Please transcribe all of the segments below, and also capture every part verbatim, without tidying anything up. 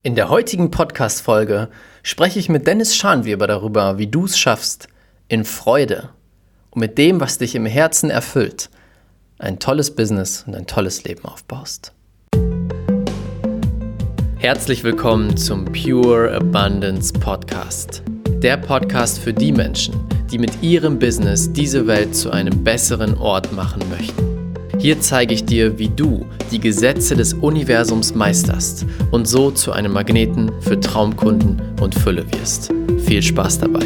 In der heutigen Podcast-Folge spreche ich mit Dennis Schanweber darüber, wie du es schaffst, in Freude und mit dem, was dich im Herzen erfüllt, ein tolles Business und ein tolles Leben aufbaust. Herzlich willkommen zum Pure Abundance Podcast. Der Podcast für die Menschen, die mit ihrem Business diese Welt zu einem besseren Ort machen möchten. Hier zeige ich dir, wie du die Gesetze des Universums meisterst und so zu einem Magneten für Traumkunden und Fülle wirst. Viel Spaß dabei!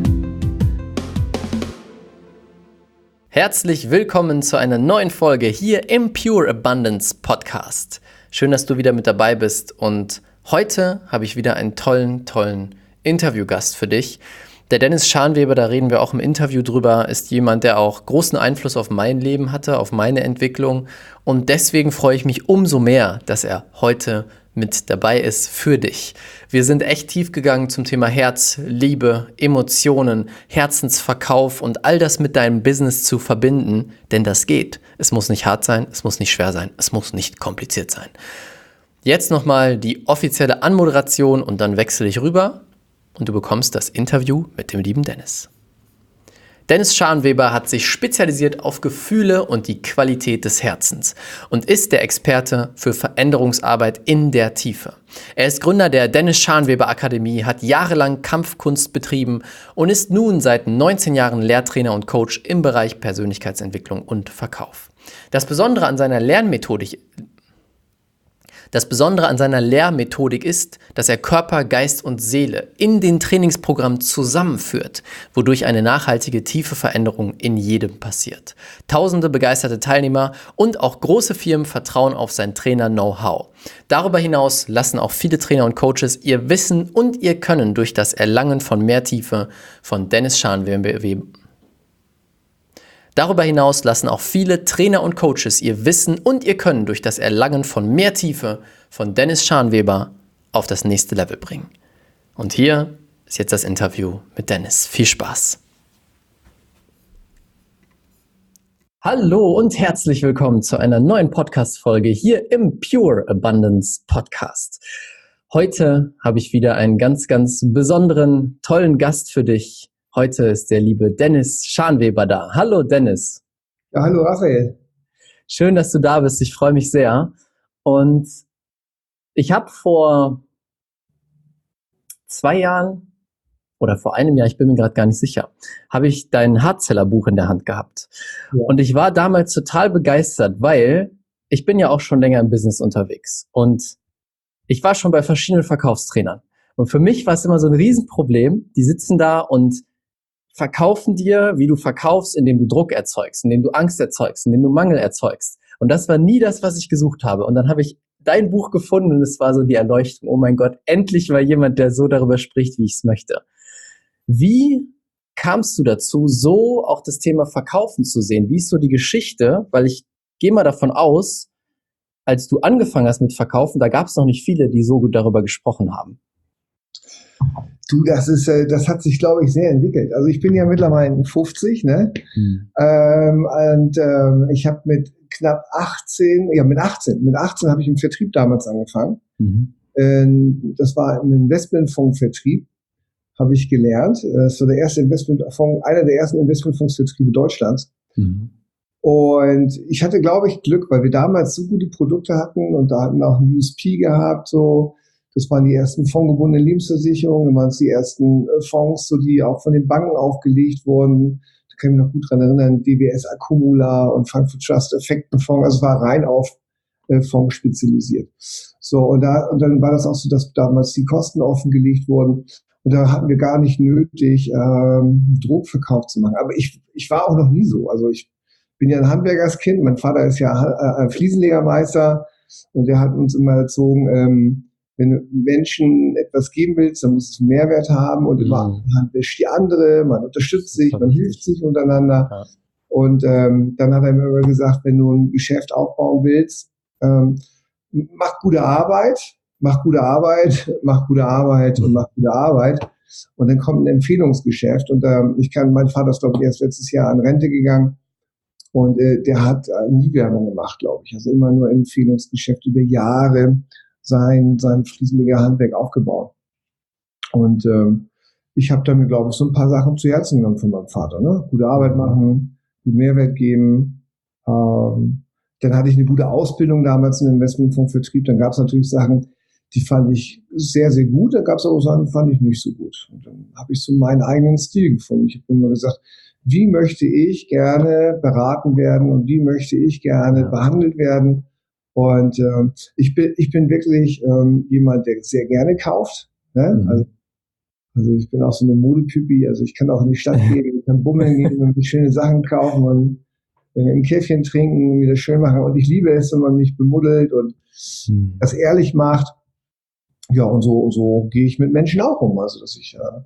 Herzlich willkommen zu einer neuen Folge hier im Pure Abundance Podcast. Schön, dass du wieder mit dabei bist, und heute habe ich wieder einen tollen, tollen Interviewgast für dich. Der Dennis Schanweber, da reden wir auch im Interview drüber, ist jemand, der auch großen Einfluss auf mein Leben hatte, auf meine Entwicklung. Und deswegen freue ich mich umso mehr, dass er heute mit dabei ist für dich. Wir sind echt tief gegangen zum Thema Herz, Liebe, Emotionen, Herzensverkauf und all das mit deinem Business zu verbinden. Denn das geht. Es muss nicht hart sein, es muss nicht schwer sein, es muss nicht kompliziert sein. Jetzt nochmal die offizielle Anmoderation und dann wechsle ich rüber. Und du bekommst das Interview mit dem lieben Dennis. Dennis Schanweber hat sich spezialisiert auf Gefühle und die Qualität des Herzens und ist der Experte für Veränderungsarbeit in der Tiefe. Er ist Gründer der Dennis Schanweber Akademie, hat jahrelang Kampfkunst betrieben und ist nun seit neunzehn Jahren Lehrtrainer und Coach im Bereich Persönlichkeitsentwicklung und Verkauf. Das Besondere an seiner Lernmethodik Das Besondere an seiner Lehrmethodik ist, dass er Körper, Geist und Seele in den Trainingsprogrammen zusammenführt, wodurch eine nachhaltige, tiefe Veränderung in jedem passiert. Tausende begeisterte Teilnehmer und auch große Firmen vertrauen auf sein Trainer-Know-how. Darüber hinaus lassen auch viele Trainer und Coaches ihr Wissen und ihr Können durch das Erlangen von mehr Tiefe von Dennis Schanweber Darüber hinaus lassen auch viele Trainer und Coaches ihr Wissen und ihr Können durch das Erlangen von mehr Tiefe von Dennis Schanweber auf das nächste Level bringen. Und hier ist jetzt das Interview mit Dennis. Viel Spaß! Hallo und herzlich willkommen zu einer neuen Podcast-Folge hier im Pure Abundance Podcast. Heute habe ich wieder einen ganz, ganz besonderen, tollen Gast für dich. Heute ist der liebe Dennis Schanweber da. Hallo Dennis. Ja, hallo Raphael. Schön, dass du da bist. Ich freue mich sehr. Und ich habe vor zwei Jahren oder vor einem Jahr, ich bin mir gerade gar nicht sicher, habe ich dein Hardseller-Buch in der Hand gehabt. Ja. Und ich war damals total begeistert, weil ich bin ja auch schon länger im Business unterwegs. Und ich war schon bei verschiedenen Verkaufstrainern. Und für mich war es immer so ein Riesenproblem. Die sitzen da und verkaufen dir, wie du verkaufst, indem du Druck erzeugst, indem du Angst erzeugst, indem du Mangel erzeugst. Und das war nie das, was ich gesucht habe. Und dann habe ich dein Buch gefunden und es war so die Erleuchtung. Oh mein Gott, endlich mal jemand, der so darüber spricht, wie ich es möchte. Wie kamst du dazu, so auch das Thema Verkaufen zu sehen? Wie ist so die Geschichte? Weil ich gehe mal davon aus, als du angefangen hast mit Verkaufen, da gab es noch nicht viele, die so gut darüber gesprochen haben. Du, das ist, das hat sich, glaube ich, sehr entwickelt. Also ich bin ja mittlerweile fünfzig, ne? Mhm. Ähm, und ähm, ich habe mit knapp achtzehn, ja mit achtzehn, mit achtzehn habe ich im Vertrieb damals angefangen. Mhm. Ähm, das war im Investmentfondsvertrieb, habe ich gelernt. Das war der erste Investmentfonds, einer der ersten Investmentfondsvertriebe Deutschlands. Mhm. Und ich hatte, glaube ich, Glück, weil wir damals so gute Produkte hatten und da hatten wir auch ein U S P gehabt, so. Das waren die ersten fondgebundenen Lebensversicherungen, das waren die ersten Fonds, so die auch von den Banken aufgelegt wurden. Da kann ich mich noch gut dran erinnern, D W S Accumula und Frankfurt Trust Effektenfonds, also es war rein auf äh, Fonds spezialisiert. So, und da, und dann war das auch so, dass damals die Kosten offengelegt wurden. Und da hatten wir gar nicht nötig, ähm, Druckverkauf zu machen. Aber ich, ich war auch noch nie so. Also ich bin ja ein Handwerkerskind. Mein Vater ist ja äh, Fliesenlegermeister und der hat uns immer erzogen, ähm, wenn du Menschen etwas geben willst, dann muss es einen Mehrwert haben und immer mhm. man wäscht die andere, man unterstützt sich, man hilft sich untereinander. Ja. Und ähm, dann hat er mir immer gesagt, wenn du ein Geschäft aufbauen willst, ähm, mach gute Arbeit, mach gute Arbeit, mach gute Arbeit mhm. und mach gute Arbeit. Und dann kommt ein Empfehlungsgeschäft. Und ähm, ich kann, mein Vater ist, glaube ich, erst letztes Jahr an Rente gegangen. Und äh, der hat äh, nie Werbung gemacht, glaube ich. Also immer nur Empfehlungsgeschäft über Jahre. sein, sein Fliesenleger Handwerk aufgebaut. Und ähm, ich habe dann, glaube ich, so ein paar Sachen zu Herzen genommen von meinem Vater. Ne? Gute Arbeit machen, guten Mehrwert geben. Ähm, dann hatte ich eine gute Ausbildung damals im Investmentfonds Vertrieb. Dann gab es natürlich Sachen, die fand ich sehr, sehr gut. Da gab es auch Sachen, die fand ich nicht so gut. Und dann habe ich so meinen eigenen Stil gefunden. Ich habe immer gesagt, wie möchte ich gerne beraten werden und wie möchte ich gerne ja. behandelt werden. Und ähm, ich bin ich bin wirklich ähm, jemand, der sehr gerne kauft. Ne? Mhm. Also, also ich bin auch so eine Modetypi. Also ich kann auch in die Stadt gehen, ich kann bummeln gehen und schöne Sachen kaufen und äh, ein Käffchen trinken und mir das schön machen. Und ich liebe es, wenn man mich bemuddelt und mhm. das ehrlich macht. Ja, und so so gehe ich mit Menschen auch um. Also dass ich äh,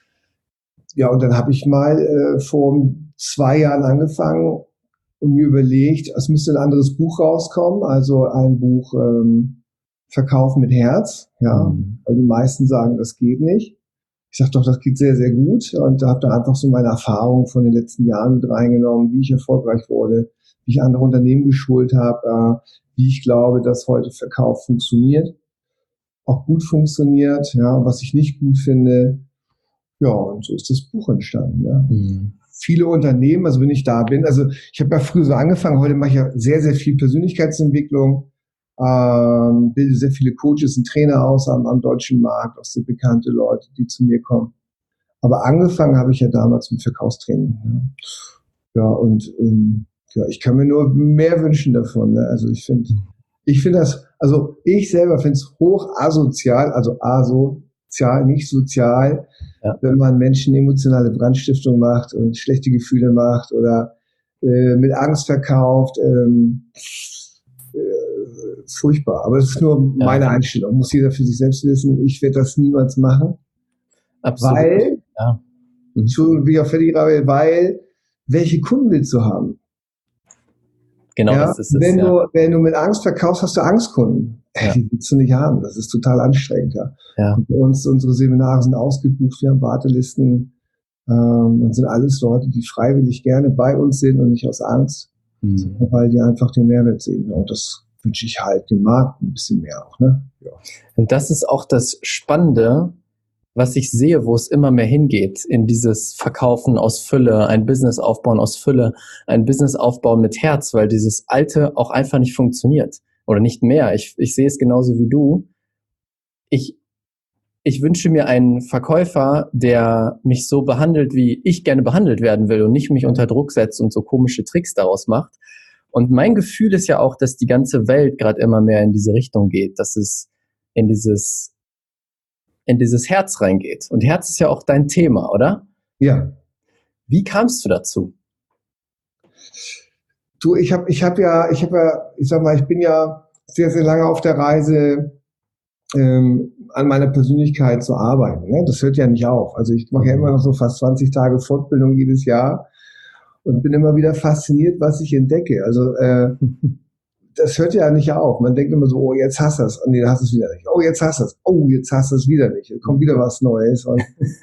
ja, und dann habe ich mal äh, vor zwei Jahren angefangen und mir überlegt, es müsste ein anderes Buch rauskommen, also ein Buch ähm, Verkauf mit Herz, ja, mhm. weil die meisten sagen, das geht nicht. Ich sage doch, das geht sehr, sehr gut und habe da einfach so meine Erfahrungen von den letzten Jahren mit reingenommen, wie ich erfolgreich wurde, wie ich andere Unternehmen geschult habe, äh, wie ich glaube, dass heute Verkauf funktioniert, auch gut funktioniert, ja, was ich nicht gut finde. Ja, und so ist das Buch entstanden. Ja. Mhm. Viele Unternehmen, also wenn ich da bin, also ich habe ja früher so angefangen, heute mache ich ja sehr, sehr viel Persönlichkeitsentwicklung, ähm, bilde sehr viele Coaches und Trainer aus am, am deutschen Markt, auch sehr bekannte Leute, die zu mir kommen. Aber angefangen habe ich ja damals mit Verkaufstraining. Ja, ja und ähm, ja, ich kann mir nur mehr wünschen davon. Ne? Also ich finde, ich finde das, also ich selber finde es hoch asozial, also asozial, nicht sozial, ja. wenn man Menschen emotionale Brandstiftung macht und schlechte Gefühle macht oder äh, mit Angst verkauft. Ähm, äh, furchtbar. Aber das ist nur ja. meine Einstellung. Muss jeder für sich selbst wissen. Ich werde das niemals machen. Absolut. Weil, ja. mhm. schon wie auf Fertig, weil, welche Kunden willst du haben? Genau, ja? das ist es. Wenn, ja. du, wenn du mit Angst verkaufst, hast du Angstkunden. Ja. Die willst du nicht haben. Das ist total anstrengend. Ja. Ja. Und bei uns, unsere Seminare sind ausgebucht, wir haben Wartelisten ähm, und sind alles Leute, die freiwillig gerne bei uns sind und nicht aus Angst, mhm. sondern weil die einfach den Mehrwert sehen. Ja, und das wünsche ich halt dem Markt ein bisschen mehr auch. Ne? Ja. Und das ist auch das Spannende, was ich sehe, wo es immer mehr hingeht, in dieses Verkaufen aus Fülle, ein Business aufbauen aus Fülle, ein Business aufbauen mit Herz, weil dieses Alte auch einfach nicht funktioniert oder nicht mehr. Ich, ich sehe es genauso wie du. Ich, ich wünsche mir einen Verkäufer, der mich so behandelt, wie ich gerne behandelt werden will und nicht mich unter Druck setzt und so komische Tricks daraus macht. Und mein Gefühl ist ja auch, dass die ganze Welt gerade immer mehr in diese Richtung geht, dass es in dieses in dieses Herz reingeht. Und Herz ist ja auch dein Thema, oder? Ja. Wie kamst du dazu? Du, ich habe ich hab ja, ich habe ja, ich sag mal, ich bin ja sehr, sehr lange auf der Reise, ähm, an meiner Persönlichkeit zu arbeiten. Ne? Das hört ja nicht auf. Also ich mache ja immer noch so fast zwanzig Tage Fortbildung jedes Jahr und bin immer wieder fasziniert, was ich entdecke. Also äh, das hört ja nicht auf. Man denkt immer so, oh, jetzt hast du es. Und nee, dann hast du es wieder nicht. Oh, jetzt hast du es. Oh, jetzt hast du es wieder nicht. Jetzt kommt wieder was Neues. Und,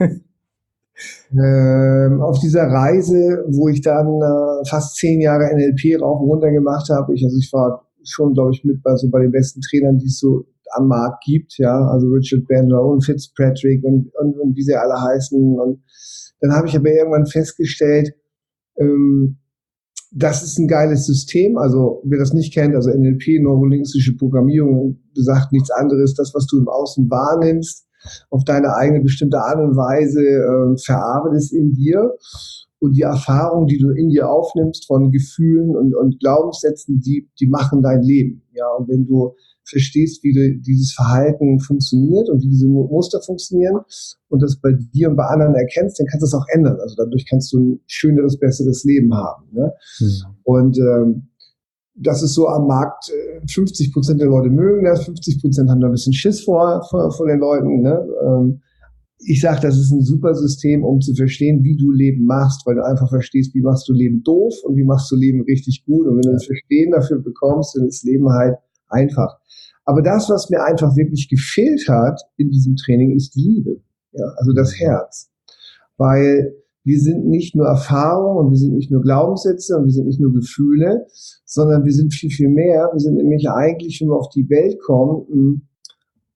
ähm, auf dieser Reise, wo ich dann äh, fast zehn Jahre N L P rauf und runter gemacht habe, ich, also ich war schon, glaube ich, mit bei, so bei den besten Trainern, die es so am Markt gibt, ja, also Richard Bandler und Fitzpatrick und, und, und wie sie alle heißen. Und dann habe ich aber irgendwann festgestellt, ähm, das ist ein geiles System, also wer das nicht kennt, also N L P, neurolinguistische Programmierung, besagt nichts anderes, das, was du im Außen wahrnimmst, auf deine eigene bestimmte Art und Weise äh, verarbeitest in dir und die Erfahrung, die du in dir aufnimmst von Gefühlen und, und Glaubenssätzen, die, die machen dein Leben. Ja, und wenn du verstehst, wie du dieses Verhalten funktioniert und wie diese Muster funktionieren und das bei dir und bei anderen erkennst, dann kannst du es auch ändern. Also dadurch kannst du ein schöneres, besseres Leben haben. Ne? Mhm. Und ähm, das ist so am Markt, fünfzig Prozent der Leute mögen das, fünfzig Prozent haben da ein bisschen Schiss vor, vor, vor den Leuten. Ne? Ähm, ich sage, das ist ein super System, um zu verstehen, wie du Leben machst, weil du einfach verstehst, wie machst du Leben doof und wie machst du Leben richtig gut. Und wenn du das Verstehen dafür bekommst, dann ist Leben halt einfach. Aber das, was mir einfach wirklich gefehlt hat in diesem Training, ist die Liebe. Ja, also das Herz. Weil wir sind nicht nur Erfahrung und wir sind nicht nur Glaubenssätze und wir sind nicht nur Gefühle, sondern wir sind viel, viel mehr. Wir sind nämlich eigentlich, wenn wir auf die Welt kommen,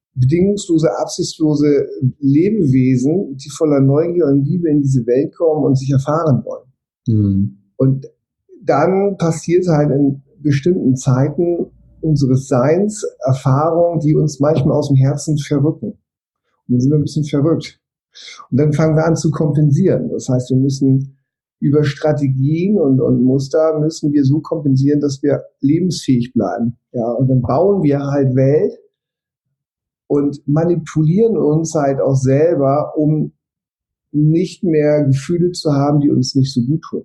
bedingungslose, absichtslose Lebewesen, die voller Neugier und Liebe in diese Welt kommen und sich erfahren wollen. Mhm. Und dann passiert halt in bestimmten Zeiten unseres Seins Erfahrungen, die uns manchmal aus dem Herzen verrücken. Und dann sind wir ein bisschen verrückt. Und dann fangen wir an zu kompensieren. Das heißt, wir müssen über Strategien und, und Muster müssen wir so kompensieren, dass wir lebensfähig bleiben. Ja, und dann bauen wir halt Welt und manipulieren uns halt auch selber, um nicht mehr Gefühle zu haben, die uns nicht so gut tun.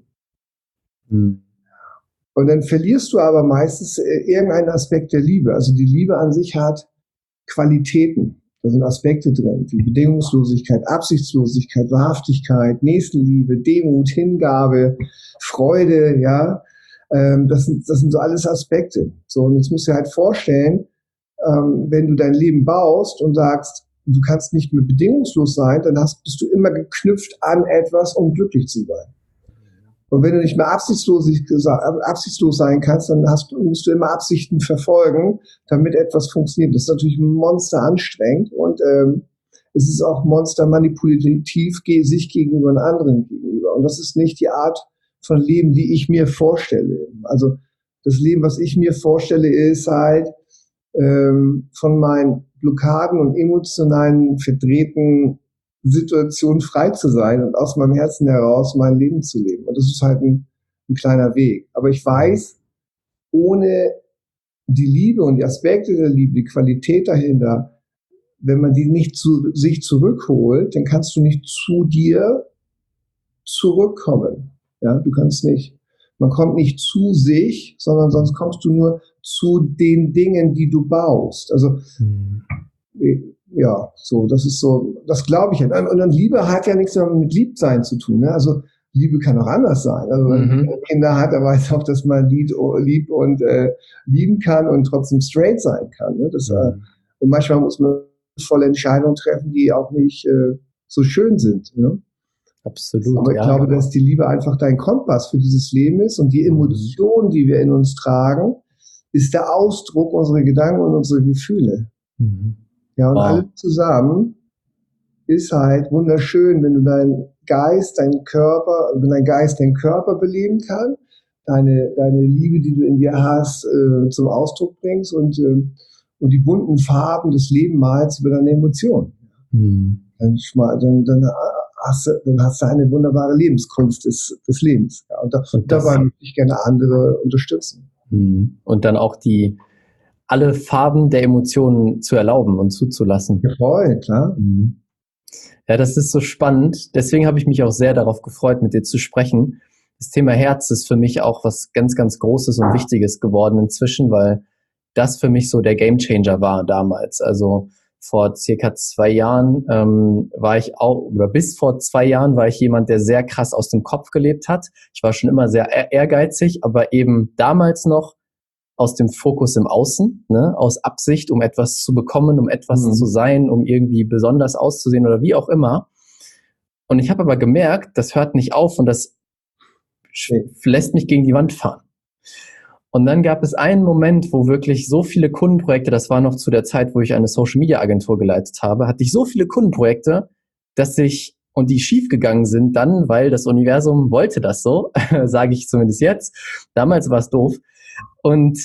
Mhm. Und dann verlierst du aber meistens irgendeinen Aspekt der Liebe. Also die Liebe an sich hat Qualitäten. Da sind Aspekte drin, wie Bedingungslosigkeit, Absichtslosigkeit, Wahrhaftigkeit, Nächstenliebe, Demut, Hingabe, Freude, ja. Das sind, das sind so alles Aspekte. So, und jetzt musst du dir halt vorstellen, wenn du dein Leben baust und sagst, du kannst nicht mehr bedingungslos sein, dann hast, bist du immer geknüpft an etwas, um glücklich zu sein. Und wenn du nicht mehr absichtslos, absichtslos sein kannst, dann hast, musst du immer Absichten verfolgen, damit etwas funktioniert. Das ist natürlich monster anstrengend und ähm, es ist auch monster manipulativ sich gegenüber einem anderen gegenüber. Und das ist nicht die Art von Leben, die ich mir vorstelle. Also das Leben, was ich mir vorstelle, ist halt ähm, von meinen Blockaden und emotionalen verdrehten Situation frei zu sein und aus meinem Herzen heraus mein Leben zu leben. Und das ist halt ein, ein kleiner Weg. Aber ich weiß, ohne die Liebe und die Aspekte der Liebe, die Qualität dahinter, wenn man die nicht zu sich zurückholt, dann kannst du nicht zu dir zurückkommen. Ja, du kannst nicht. Man kommt nicht zu sich, sondern sonst kommst du nur zu den Dingen, die du baust. Also, hm. Ja, so, das ist so, das glaube ich. Und dann Liebe hat ja nichts mehr mit Liebsein zu tun. Ne? Also Liebe kann auch anders sein. Also wenn mhm. man Kinder hat, dann weiß auch, dass man lieb, lieb und äh, lieben kann und trotzdem straight sein kann. Ne? Das, mhm. äh, und manchmal muss man volle Entscheidungen treffen, die auch nicht äh, so schön sind. Ne? Absolut. Aber ich ja, glaube, dass die Liebe einfach dein Kompass für dieses Leben ist und die Emotionen, die wir in uns tragen, ist der Ausdruck unserer Gedanken und unserer Gefühle. Mhm. Ja, und wow. alles zusammen ist halt wunderschön, wenn du deinen Geist, deinen Körper, wenn dein Geist deinen Körper beleben kann, deine, deine Liebe, die du in dir hast, äh, zum Ausdruck bringst und, äh, und die bunten Farben des Lebens malst über deine Emotionen. Hm. Dann, dann, dann, hast du, dann hast du eine wunderbare Lebenskunst des, des Lebens. Ja, und, da, und dabei möchte ich gerne andere unterstützen. Hm. Und dann auch die alle Farben der Emotionen zu erlauben und zuzulassen. Ja, voll, klar. Mhm. Ja, das ist so spannend. Deswegen habe ich mich auch sehr darauf gefreut, mit dir zu sprechen. Das Thema Herz ist für mich auch was ganz, ganz Großes und Wichtiges geworden inzwischen, weil das für mich so der Gamechanger war damals. Also vor circa zwei Jahren ähm, war ich auch, oder bis vor zwei Jahren war ich jemand, der sehr krass aus dem Kopf gelebt hat. Ich war schon immer sehr ehrgeizig, aber eben damals noch aus dem Fokus im Außen, ne, aus Absicht, um etwas zu bekommen, um etwas mhm. zu sein, um irgendwie besonders auszusehen oder wie auch immer. Und ich habe aber gemerkt, das hört nicht auf und das lässt mich gegen die Wand fahren. Und dann gab es einen Moment, wo wirklich so viele Kundenprojekte, das war noch zu der Zeit, wo ich eine Social-Media-Agentur geleitet habe, hatte ich so viele Kundenprojekte, dass ich, und die schiefgegangen sind dann, weil das Universum wollte das so, sage ich zumindest jetzt. Damals war es doof. Und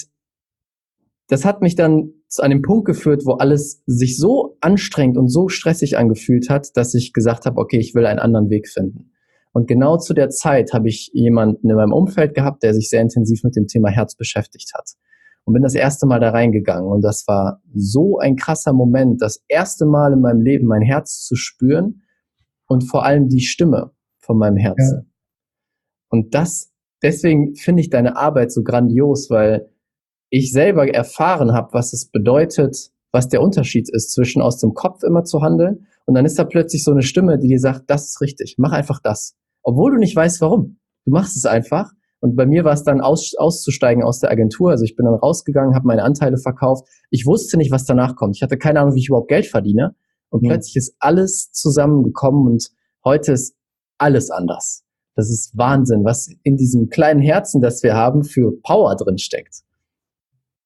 das hat mich dann zu einem Punkt geführt, wo alles sich so anstrengend und so stressig angefühlt hat, dass ich gesagt habe, okay, ich will einen anderen Weg finden. Und genau zu der Zeit habe ich jemanden in meinem Umfeld gehabt, der sich sehr intensiv mit dem Thema Herz beschäftigt hat. Und bin das erste Mal da reingegangen. Und das war so ein krasser Moment, das erste Mal in meinem Leben mein Herz zu spüren und vor allem die Stimme von meinem Herzen. Ja. Und das, deswegen finde ich deine Arbeit so grandios, weil ich selber erfahren habe, was es bedeutet, was der Unterschied ist zwischen aus dem Kopf immer zu handeln und dann ist da plötzlich so eine Stimme, die dir sagt, das ist richtig, mach einfach das. Obwohl du nicht weißt, warum. Du machst es einfach. Und bei mir war es dann aus, auszusteigen aus der Agentur. Also ich bin dann rausgegangen, habe meine Anteile verkauft. Ich wusste nicht, was danach kommt. Ich hatte keine Ahnung, wie ich überhaupt Geld verdiene. Und mhm. plötzlich ist alles zusammengekommen und heute ist alles anders. Das ist Wahnsinn, was in diesem kleinen Herzen, das wir haben, für Power drin steckt.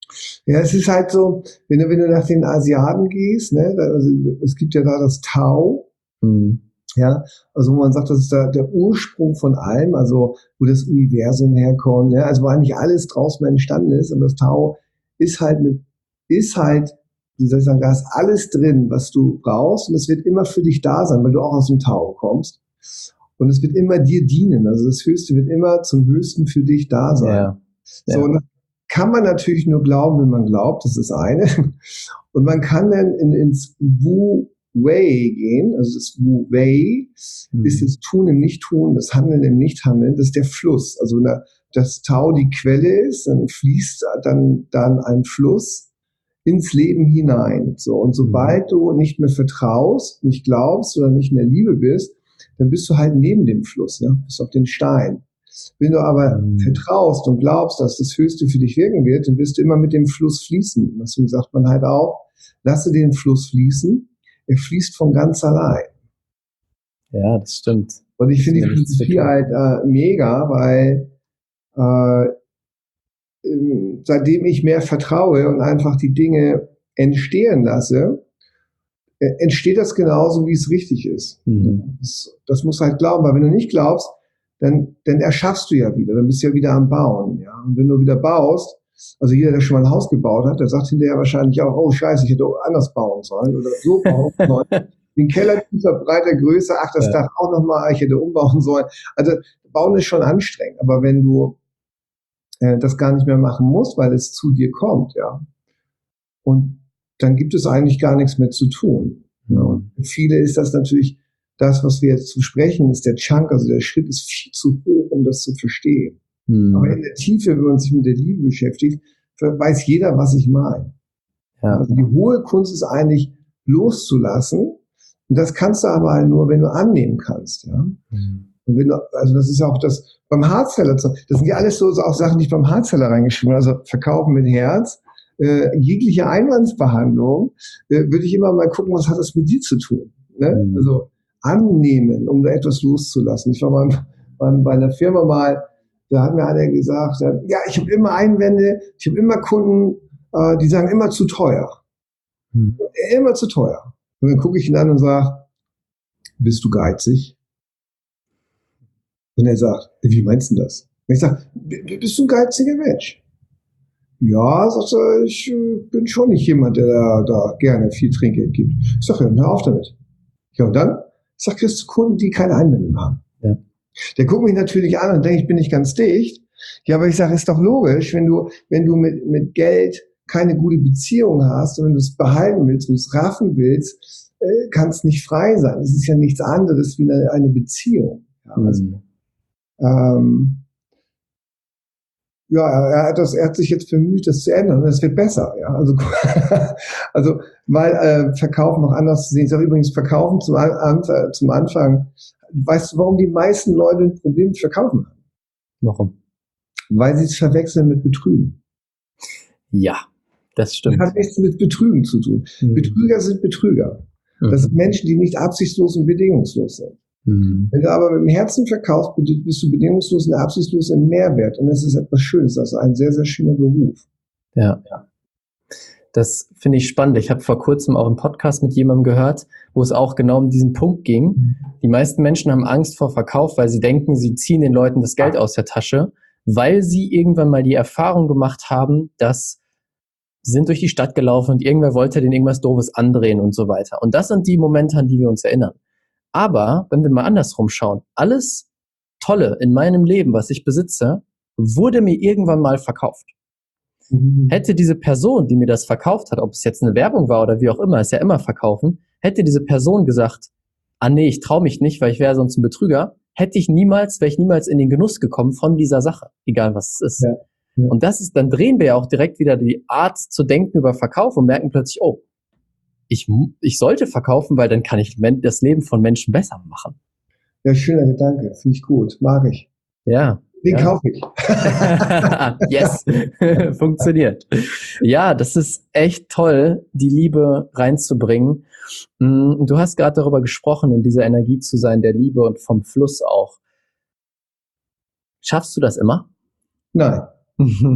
Ja, es ist halt so, wenn du, wenn du nach den Asiaten gehst, ne, also es gibt ja da das Tao, mhm. ja, also wo man sagt, das ist da der Ursprung von allem, also wo das Universum herkommt, ne, also wo eigentlich alles draus mal entstanden ist, und das Tao ist halt mit, ist halt, wie soll ich sagen, da ist alles drin, was du brauchst, und es wird immer für dich da sein, weil du auch aus dem Tao kommst, und es wird immer dir dienen, also das Höchste wird immer zum Höchsten für dich da sein. Ja. So, ja. Und kann man natürlich nur glauben, wenn man glaubt, das ist eine. Und man kann dann in, ins Wu-Wei gehen, also das Wu-Wei mhm. ist das Tun im Nicht-Tun, das Handeln im Nicht-Handeln, das ist der Fluss. Also wenn das Tao die Quelle ist, dann fließt dann, dann ein Fluss ins Leben hinein. So, und sobald mhm. du nicht mehr vertraust, nicht glaubst oder nicht in der Liebe bist, dann bist du halt neben dem Fluss, ja, bist auf den Stein. Wenn du aber mhm. vertraust und glaubst, dass das Höchste für dich wirken wird, dann wirst du immer mit dem Fluss fließen. Deswegen sagt man halt auch, lasse den Fluss fließen, er fließt von ganz allein. Ja, das stimmt. Und ich finde die Philosophie halt äh, mega, weil äh, ähm, seitdem ich mehr vertraue und einfach die Dinge entstehen lasse, äh, entsteht das genauso, wie es richtig ist. Mhm. Das, das musst du halt glauben, weil wenn du nicht glaubst, Dann, dann erschaffst du ja wieder, dann bist du ja wieder am Bauen. Ja? Und wenn du wieder baust, also jeder, der schon mal ein Haus gebaut hat, der sagt hinterher wahrscheinlich auch, oh Scheiße, ich hätte anders bauen sollen oder so bauen sollen. Den Keller tiefer, breiter, größer, ach, das ja. Dach auch nochmal, ich hätte umbauen sollen. Also bauen ist schon anstrengend, aber wenn du äh, das gar nicht mehr machen musst, weil es zu dir kommt, ja, und dann gibt es eigentlich gar nichts mehr zu tun. Ja? Und für viele ist das natürlich das, was wir jetzt zu sprechen, ist der Chunk, also der Schritt ist viel zu hoch, um das zu verstehen. Hm. Aber in der Tiefe, wenn man sich mit der Liebe beschäftigt, weiß jeder, was ich meine. Ja. Also die hohe Kunst ist eigentlich loszulassen. Und das kannst du aber halt nur, wenn du annehmen kannst. Ja? Hm. Und wenn du, also das ist ja auch das beim Herzteller, das sind ja alles so, so auch Sachen, die ich beim Herzteller reingeschrieben habe, also verkaufen mit Herz. Äh, jegliche Einwandsbehandlung, äh, würde ich immer mal gucken, was hat das mit dir zu tun. Ne? Hm. Also annehmen, um da etwas loszulassen. Ich war mal, mal bei einer Firma mal, da hat mir einer gesagt, ja, ich habe immer Einwände, ich habe immer Kunden, äh, die sagen immer zu teuer. Hm. Immer zu teuer. Und dann gucke ich ihn an und sage, bist du geizig? Und er sagt, wie meinst du das? Und ich sage, bist du ein geiziger Mensch? Ja, sagt er, ich äh, bin schon nicht jemand, der da, da gerne viel Trinkgeld gibt. Ich sage, ja, hör auf damit. Ja, und dann? Ich sage, kriegst du Kunden, die keine Einwände haben. Ja. Der guckt mich natürlich an und denkt, ich bin nicht ganz dicht. Ja, aber ich sage, ist doch logisch, wenn du, wenn du mit, mit Geld keine gute Beziehung hast und wenn du es behalten willst, wenn du es raffen willst, äh, kann es nicht frei sein. Es ist ja nichts anderes wie eine, eine Beziehung. Ja, also, mhm. ähm, ja, er hat, das, er hat sich jetzt bemüht, das zu ändern und es wird besser. Ja, also, also mal äh, Verkaufen noch anders zu sehen. Ich sage übrigens Verkaufen zum, An zum Anfang. Weißt du, warum die meisten Leute ein Problem mit Verkaufen haben? Warum? Weil sie es verwechseln mit Betrügen. Ja, das stimmt. Das hat nichts mit Betrügen zu tun. Mhm. Betrüger sind Betrüger. Mhm. Das sind Menschen, die nicht absichtslos und bedingungslos sind. Mhm. Wenn du aber mit dem Herzen verkaufst, bist du bedingungslos und absichtslos im Mehrwert. Und es ist etwas Schönes, also ein sehr, sehr schöner Beruf. Ja, ja. Das finde ich spannend. Ich habe vor kurzem auch einen Podcast mit jemandem gehört, wo es auch genau um diesen Punkt ging. Mhm. Die meisten Menschen haben Angst vor Verkauf, weil sie denken, sie ziehen den Leuten das Geld aus der Tasche, weil sie irgendwann mal die Erfahrung gemacht haben, dass sie sind durch die Stadt gelaufen und irgendwer wollte denen irgendwas Doofes andrehen und so weiter. Und das sind die Momente, an die wir uns erinnern. Aber wenn wir mal andersrum schauen, alles Tolle in meinem Leben, was ich besitze, wurde mir irgendwann mal verkauft. Mhm. Hätte diese Person, die mir das verkauft hat, ob es jetzt eine Werbung war oder wie auch immer, ist ja immer verkaufen, hätte diese Person gesagt, ah nee, ich traue mich nicht, weil ich wäre sonst ein Betrüger, hätte ich niemals, wäre ich niemals in den Genuss gekommen von dieser Sache, egal was es ist. Ja, ja. Und das ist, dann drehen wir ja auch direkt wieder die Art zu denken über Verkauf und merken plötzlich, oh, ich, ich sollte verkaufen, weil dann kann ich das Leben von Menschen besser machen. Ja, schöner Gedanke, finde ich gut, mag ich. Ja. Den ja. kaufe ich. Yes, funktioniert. Ja, das ist echt toll, die Liebe reinzubringen. Du hast gerade darüber gesprochen, in dieser Energie zu sein, der Liebe und vom Fluss auch. Schaffst du das immer? Nein.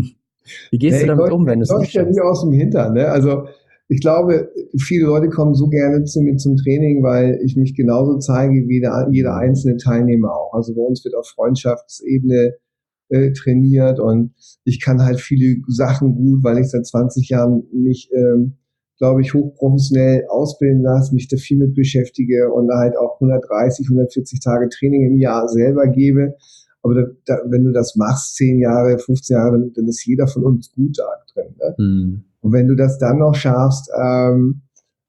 Wie gehst nee, du damit ich um, wenn du es nicht ja schaffst? nicht aus dem Hintern. Ne? Also ich glaube, viele Leute kommen so gerne zu mir zum Training, weil ich mich genauso zeige wie der, jeder einzelne Teilnehmer auch. Also bei uns wird auf Freundschaftsebene äh, trainiert und ich kann halt viele Sachen gut, weil ich seit zwanzig Jahren mich, ähm, glaube ich, hochprofessionell ausbilden lasse, mich da viel mit beschäftige und da halt auch hundertdreißig, hundertvierzig Tage Training im Jahr selber gebe. Aber da, da, wenn du das machst, zehn Jahre, fünfzehn Jahre, dann, dann ist jeder von uns gut da drin. Ne? Hm. Und wenn du das dann noch schaffst, ähm,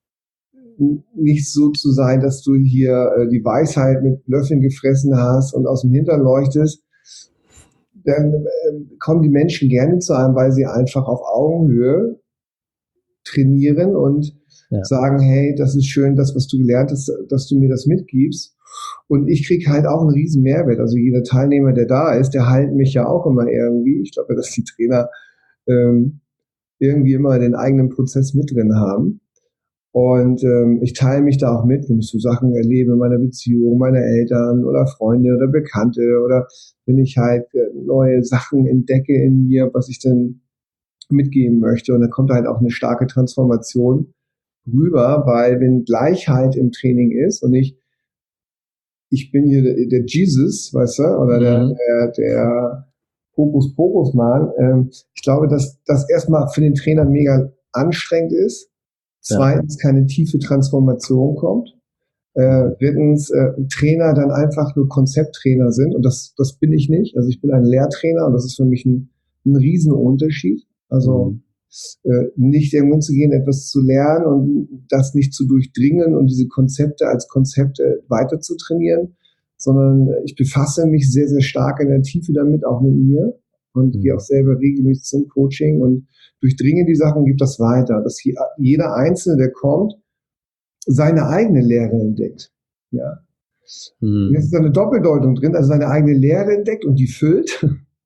nicht so zu sein, dass du hier äh, die Weisheit mit Löffeln gefressen hast und aus dem Hintern leuchtest, dann äh, kommen die Menschen gerne zu einem, weil sie einfach auf Augenhöhe trainieren und ja. sagen, hey, das ist schön, das, was du gelernt hast, dass du mir das mitgibst. Und ich kriege halt auch einen riesen Mehrwert. Also jeder Teilnehmer, der da ist, der heilt mich ja auch immer irgendwie. Ich glaube, dass die Trainer ähm, irgendwie immer den eigenen Prozess mit drin haben. Und ähm, ich teile mich da auch mit, wenn ich so Sachen erlebe in meiner Beziehung, meine Eltern oder Freunde oder Bekannte oder wenn ich halt äh, neue Sachen entdecke in mir, was ich dann mitgeben möchte. Und da kommt halt auch eine starke Transformation rüber, weil wenn Gleichheit im Training ist und ich ich bin hier der, der Jesus, weißt du, oder mhm. der, der, der Hokus-Pokus-Mann. Ähm, ich glaube, dass das erstmal für den Trainer mega anstrengend ist. Zweitens, ja. keine tiefe Transformation kommt. Äh, drittens, äh, Trainer dann einfach nur Konzepttrainer sind. Und das, das bin ich nicht. Also ich bin ein Lehrtrainer und das ist für mich ein, ein Riesenunterschied. Also mhm. äh, nicht irgendwo zu gehen, etwas zu lernen und das nicht zu durchdringen und diese Konzepte als Konzepte weiter zu trainieren, sondern ich befasse mich sehr, sehr stark in der Tiefe damit, auch mit mir und mhm. gehe auch selber regelmäßig zum Coaching und durchdringe die Sachen und gebe das weiter, dass jeder Einzelne, der kommt, seine eigene Lehre entdeckt. Ja. Mhm. Jetzt ist da eine Doppeldeutung drin, also seine eigene Lehre entdeckt und die füllt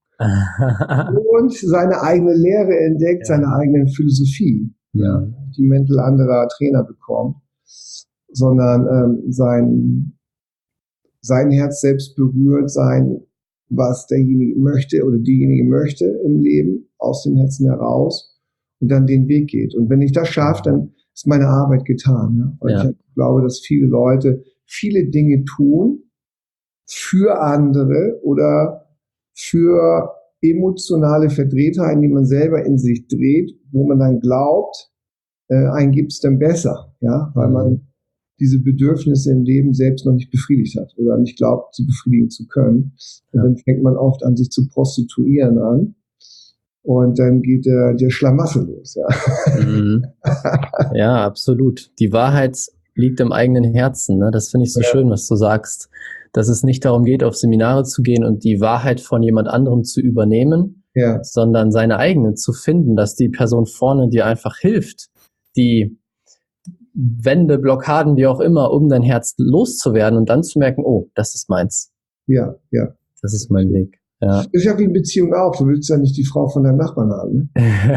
und seine eigene Lehre entdeckt, ja. seine eigene Philosophie, mhm. ja, die Mäntel anderer Trainer bekommt, sondern ähm, sein, sein Herz selbst berührt, sein, was derjenige möchte oder diejenige möchte im Leben, aus dem Herzen heraus und dann den Weg geht. Und wenn ich das schaffe, dann ist meine Arbeit getan. Ja? Weil ja. ich glaube, dass viele Leute viele Dinge tun für andere oder für emotionale Verdrehtheiten, die man selber in sich dreht, wo man dann glaubt, äh, einen gibt's dann besser, ja, weil mhm. man diese Bedürfnisse im Leben selbst noch nicht befriedigt hat oder nicht glaubt, sie befriedigen zu können. Und ja. dann fängt man oft an, sich zu prostituieren an. Und dann geht der, der Schlamassel los, ja. Mhm. Ja, absolut. Die Wahrheit liegt im eigenen Herzen, ne? Das finde ich so ja. schön, was du sagst. Dass es nicht darum geht, auf Seminare zu gehen und die Wahrheit von jemand anderem zu übernehmen, ja. sondern seine eigene zu finden, dass die Person vorne dir einfach hilft, die Wände, Blockaden, wie auch immer, um dein Herz loszuwerden und dann zu merken, oh, das ist meins. Ja, ja. Das ist mein Weg. Ja. Das ist ja wie in Beziehung auch. Du willst ja nicht die Frau von deinem Nachbarn haben. Ne?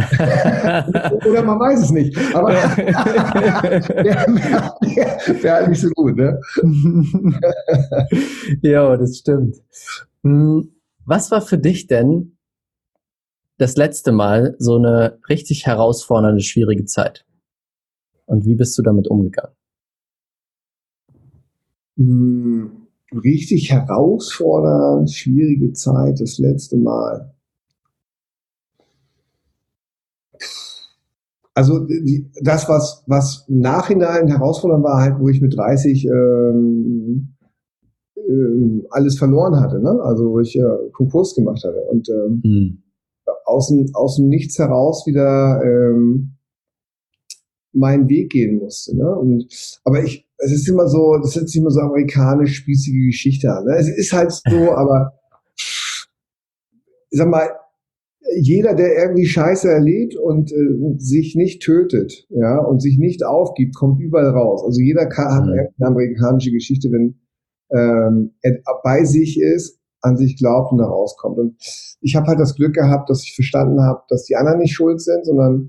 Oder man weiß es nicht. Aber der wäre halt nicht so gut. Ne? Ja, das stimmt. Was war für dich denn das letzte Mal so eine richtig herausfordernde, schwierige Zeit? Und wie bist du damit umgegangen? Hm. Richtig herausfordernd, schwierige Zeit, das letzte Mal. Also die, das, was, was im Nachhinein herausfordernd war, halt, wo ich mit dreißig ähm, ähm, alles verloren hatte, ne? Also wo ich äh, Konkurs gemacht hatte und ähm, hm. aus, dem, aus dem Nichts heraus wieder ähm, meinen Weg gehen musste. Ne? Und, aber ich, es ist immer so, das hört sich immer so amerikanisch spießige Geschichte an. Ne? Es ist halt so, aber ich sag mal, jeder, der irgendwie Scheiße erlebt und äh, sich nicht tötet, ja, und sich nicht aufgibt, kommt überall raus. Also jeder kann, hat eine amerikanische Geschichte, wenn ähm, er bei sich ist, an sich glaubt und da rauskommt. Und ich habe halt das Glück gehabt, dass ich verstanden habe, dass die anderen nicht schuld sind, sondern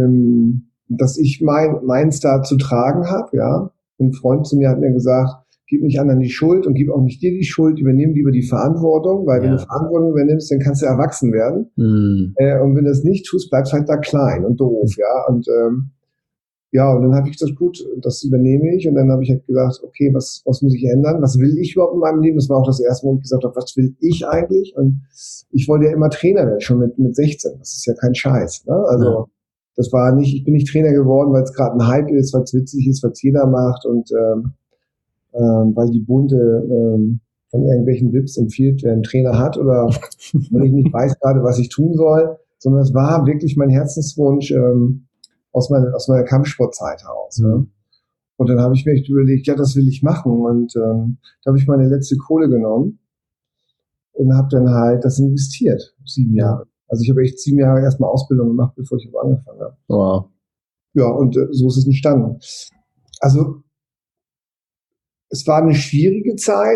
ähm, dass ich mein meins da zu tragen habe, ja. Und ein Freund zu mir hat mir gesagt, gib nicht anderen die Schuld und gib auch nicht dir die Schuld, übernimm lieber die Verantwortung, weil ja. wenn du Verantwortung übernimmst, dann kannst du erwachsen werden. Mhm. Äh, und wenn du das nicht tust, bleibst halt da klein und doof, mhm. ja. Und ähm, ja, und dann habe ich gesagt, gut, das übernehme ich. Und dann habe ich halt gesagt, okay, was, was muss ich ändern? Was will ich überhaupt in meinem Leben? Das war auch das erste Mal, wo ich gesagt habe, was will ich eigentlich? Und ich wollte ja immer Trainer werden, schon mit, mit sechzehn. Das ist ja kein Scheiß. Ne? Also ja. das war nicht, ich bin nicht Trainer geworden, weil es gerade ein Hype ist, weil es witzig ist, was jeder macht und ähm, ähm, weil die Bunte ähm, von irgendwelchen Vips empfiehlt, wer einen Trainer hat oder weil ich nicht weiß gerade, was ich tun soll, sondern es war wirklich mein Herzenswunsch, ähm, aus meiner, aus meiner Kampfsportzeit heraus. Mhm. Ne? Und dann habe ich mir echt überlegt, ja, das will ich machen. Und ähm, da habe ich meine letzte Kohle genommen und habe dann halt das investiert, sieben Jahre. Also ich habe echt sieben Jahre erstmal Ausbildung gemacht, bevor ich angefangen habe. Wow. Ja, und äh, so ist es entstanden. Also es war eine schwierige Zeit,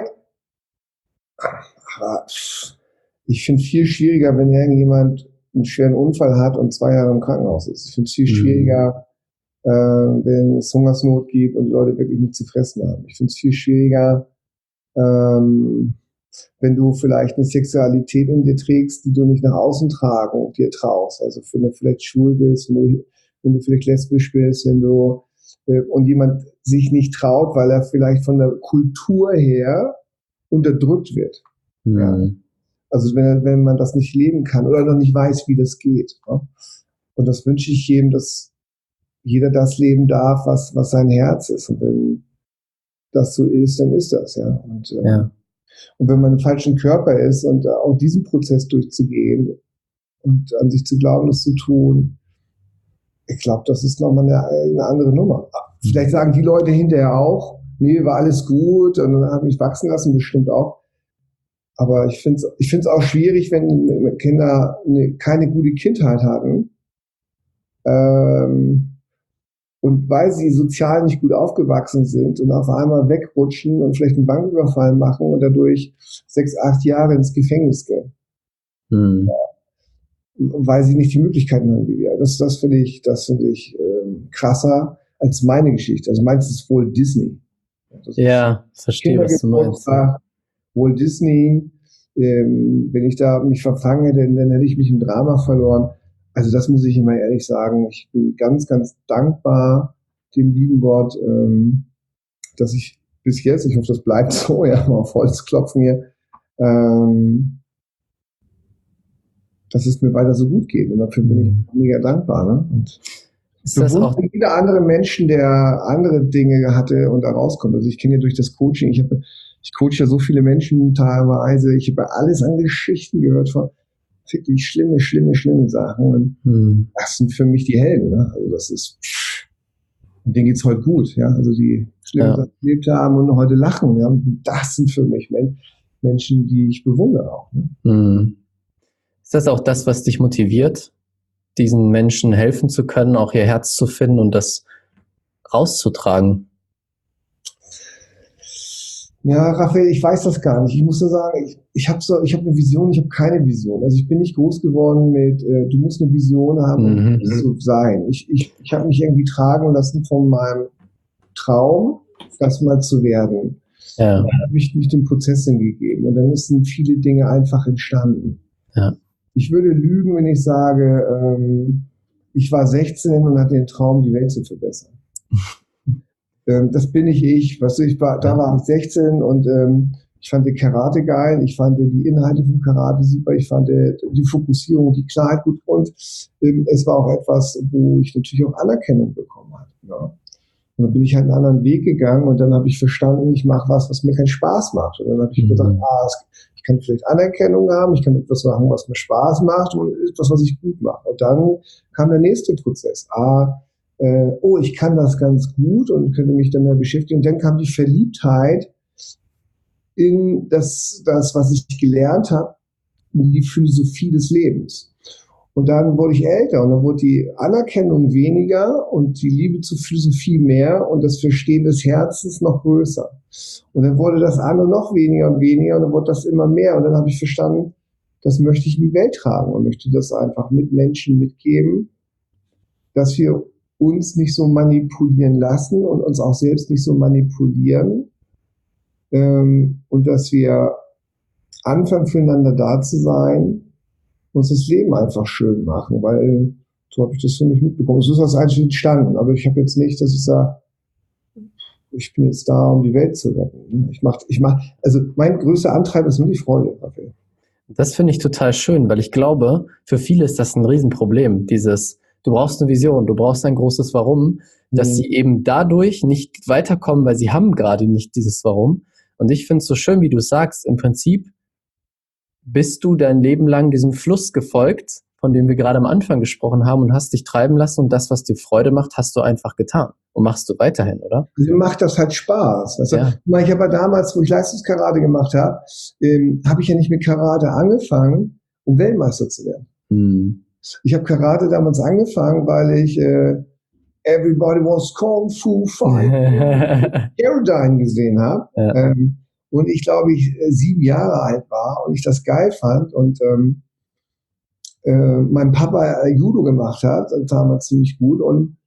aber ich finde es viel schwieriger, wenn irgendjemand einen schweren Unfall hat und zwei Jahre im Krankenhaus ist. Ich finde es viel schwieriger, mhm. äh, wenn es Hungersnot gibt und die Leute wirklich nichts zu fressen haben. Ich finde es viel schwieriger, ähm, wenn du vielleicht eine Sexualität in dir trägst, die du nicht nach außen tragen und dir traust. Also wenn du vielleicht schwul bist, wenn du, wenn du vielleicht lesbisch bist, wenn du äh, und jemand sich nicht traut, weil er vielleicht von der Kultur her unterdrückt wird. Mhm. Ja. Also wenn, wenn man das nicht leben kann oder noch nicht weiß, wie das geht. Ne? Und das wünsche ich jedem, dass jeder das leben darf, was, was sein Herz ist. Und wenn das so ist, dann ist das, ja. Und, äh, ja. und wenn man im falschen Körper ist und äh, auch diesen Prozess durchzugehen und an sich zu glauben, das zu tun, ich glaube, das ist nochmal eine, eine andere Nummer. Vielleicht sagen die Leute hinterher auch, nee, war alles gut und dann habe ich wachsen lassen, bestimmt auch. Aber ich finde es ich find's auch schwierig, wenn Kinder eine, keine gute Kindheit hatten ähm, und weil sie sozial nicht gut aufgewachsen sind und auf einmal wegrutschen und vielleicht einen Banküberfall machen und dadurch sechs, acht Jahre ins Gefängnis gehen. Mhm. Ja, weil sie nicht die Möglichkeiten haben wie wir. Das, das finde ich, das finde ich ähm, krasser als meine Geschichte. Also meins ist wohl Disney. Das ja, verstehe, was du meinst. Walt Disney, ähm, wenn ich da mich verfangen hätte, dann hätte ich mich im Drama verloren. Also das muss ich immer ehrlich sagen. Ich bin ganz, ganz dankbar dem lieben Gott, ähm, dass ich bis jetzt, ich hoffe, das bleibt so, ja, mal auf Holz klopfen hier, ähm, dass es mir weiter so gut geht. Und dafür bin ich mega dankbar. Ne? Und ist das auch jeder andere Menschen, der andere Dinge hatte und da rauskommt. Also ich kenne ja durch das Coaching, ich habe Ich coache ja so viele Menschen teilweise. Ich habe ja alles an Geschichten gehört von wirklich schlimme, schlimme, schlimme Sachen. Und hm. das sind für mich die Helden. Ne? Also das ist, und denen geht's heute gut. Ja, also die schlimme ja. Sachen erlebt haben und heute lachen. Ja? Und das sind für mich Menschen, die ich bewundere auch. Ne? Hm. Ist das auch das, was dich motiviert, diesen Menschen helfen zu können, auch ihr Herz zu finden und das rauszutragen? Ja, Raphael, ich weiß das gar nicht. Ich muss nur sagen, ich, ich habe so, ich habe eine Vision, ich habe keine Vision. Also ich bin nicht groß geworden mit, äh, du musst eine Vision haben, um mhm. zu sein. Ich, ich, ich habe mich irgendwie tragen lassen von meinem Traum, das mal zu werden. Ja. Und dann habe ich mich den Prozess hingegeben und dann sind viele Dinge einfach entstanden. Ja. Ich würde lügen, wenn ich sage, ähm, ich war sechzehn und hatte den Traum, die Welt zu verbessern. Das bin nicht ich. Weißt du, ich war, da war ich sechzehn und ähm, ich fand den Karate geil, ich fand die Inhalte vom Karate super, ich fand die Fokussierung, die Klarheit gut und ähm, es war auch etwas, wo ich natürlich auch Anerkennung bekommen habe. Ja. Und dann bin ich halt einen anderen Weg gegangen und dann habe ich verstanden, ich mache was, was mir keinen Spaß macht. Und dann habe ich mhm. gesagt, ah, ich kann vielleicht Anerkennung haben, ich kann etwas machen, was mir Spaß macht und etwas, was ich gut mache. Und dann kam der nächste Prozess. Ah, Äh, oh, ich kann das ganz gut und könnte mich dann mehr beschäftigen. Und dann kam die Verliebtheit in das, das was ich gelernt habe, in die Philosophie des Lebens. Und dann wurde ich älter und dann wurde die Anerkennung weniger und die Liebe zur Philosophie mehr und das Verstehen des Herzens noch größer. Und dann wurde das andere noch weniger und weniger und dann wurde das immer mehr. Und dann habe ich verstanden, das möchte ich in die Welt tragen und möchte das einfach mit Menschen mitgeben, dass wir uns nicht so manipulieren lassen und uns auch selbst nicht so manipulieren, ähm, und dass wir anfangen, füreinander da zu sein, uns das Leben einfach schön machen, weil so habe ich das für mich mitbekommen. So ist das eigentlich entstanden, aber ich habe jetzt nicht, dass ich sage, ich bin jetzt da, um die Welt zu retten. Ich mach, ich mach, also mein größter Antreiber ist nur die Freude, Raphael. Das finde ich total schön, weil ich glaube, für viele ist das ein Riesenproblem, dieses, du brauchst eine Vision, du brauchst ein großes Warum, dass mhm. sie eben dadurch nicht weiterkommen, weil sie haben gerade nicht dieses Warum. Und ich finde es so schön, wie du sagst, im Prinzip bist du dein Leben lang diesem Fluss gefolgt, von dem wir gerade am Anfang gesprochen haben, und hast dich treiben lassen, und das, was dir Freude macht, hast du einfach getan und machst du weiterhin, oder? Mir macht das halt Spaß. Weißt du? Ja. Ich habe ja damals, wo ich Leistungskarate gemacht habe, ähm, habe ich ja nicht mit Karate angefangen, um Weltmeister zu werden. Hm. Ich habe Karate damals angefangen, weil ich äh, Everybody Wants Kung Fu Fight Paradigm gesehen habe. Ja. Ähm, und ich glaube, ich äh, sieben Jahre alt war und ich das geil fand und ähm, äh, mein Papa äh, Judo gemacht hat, damals ziemlich gut, und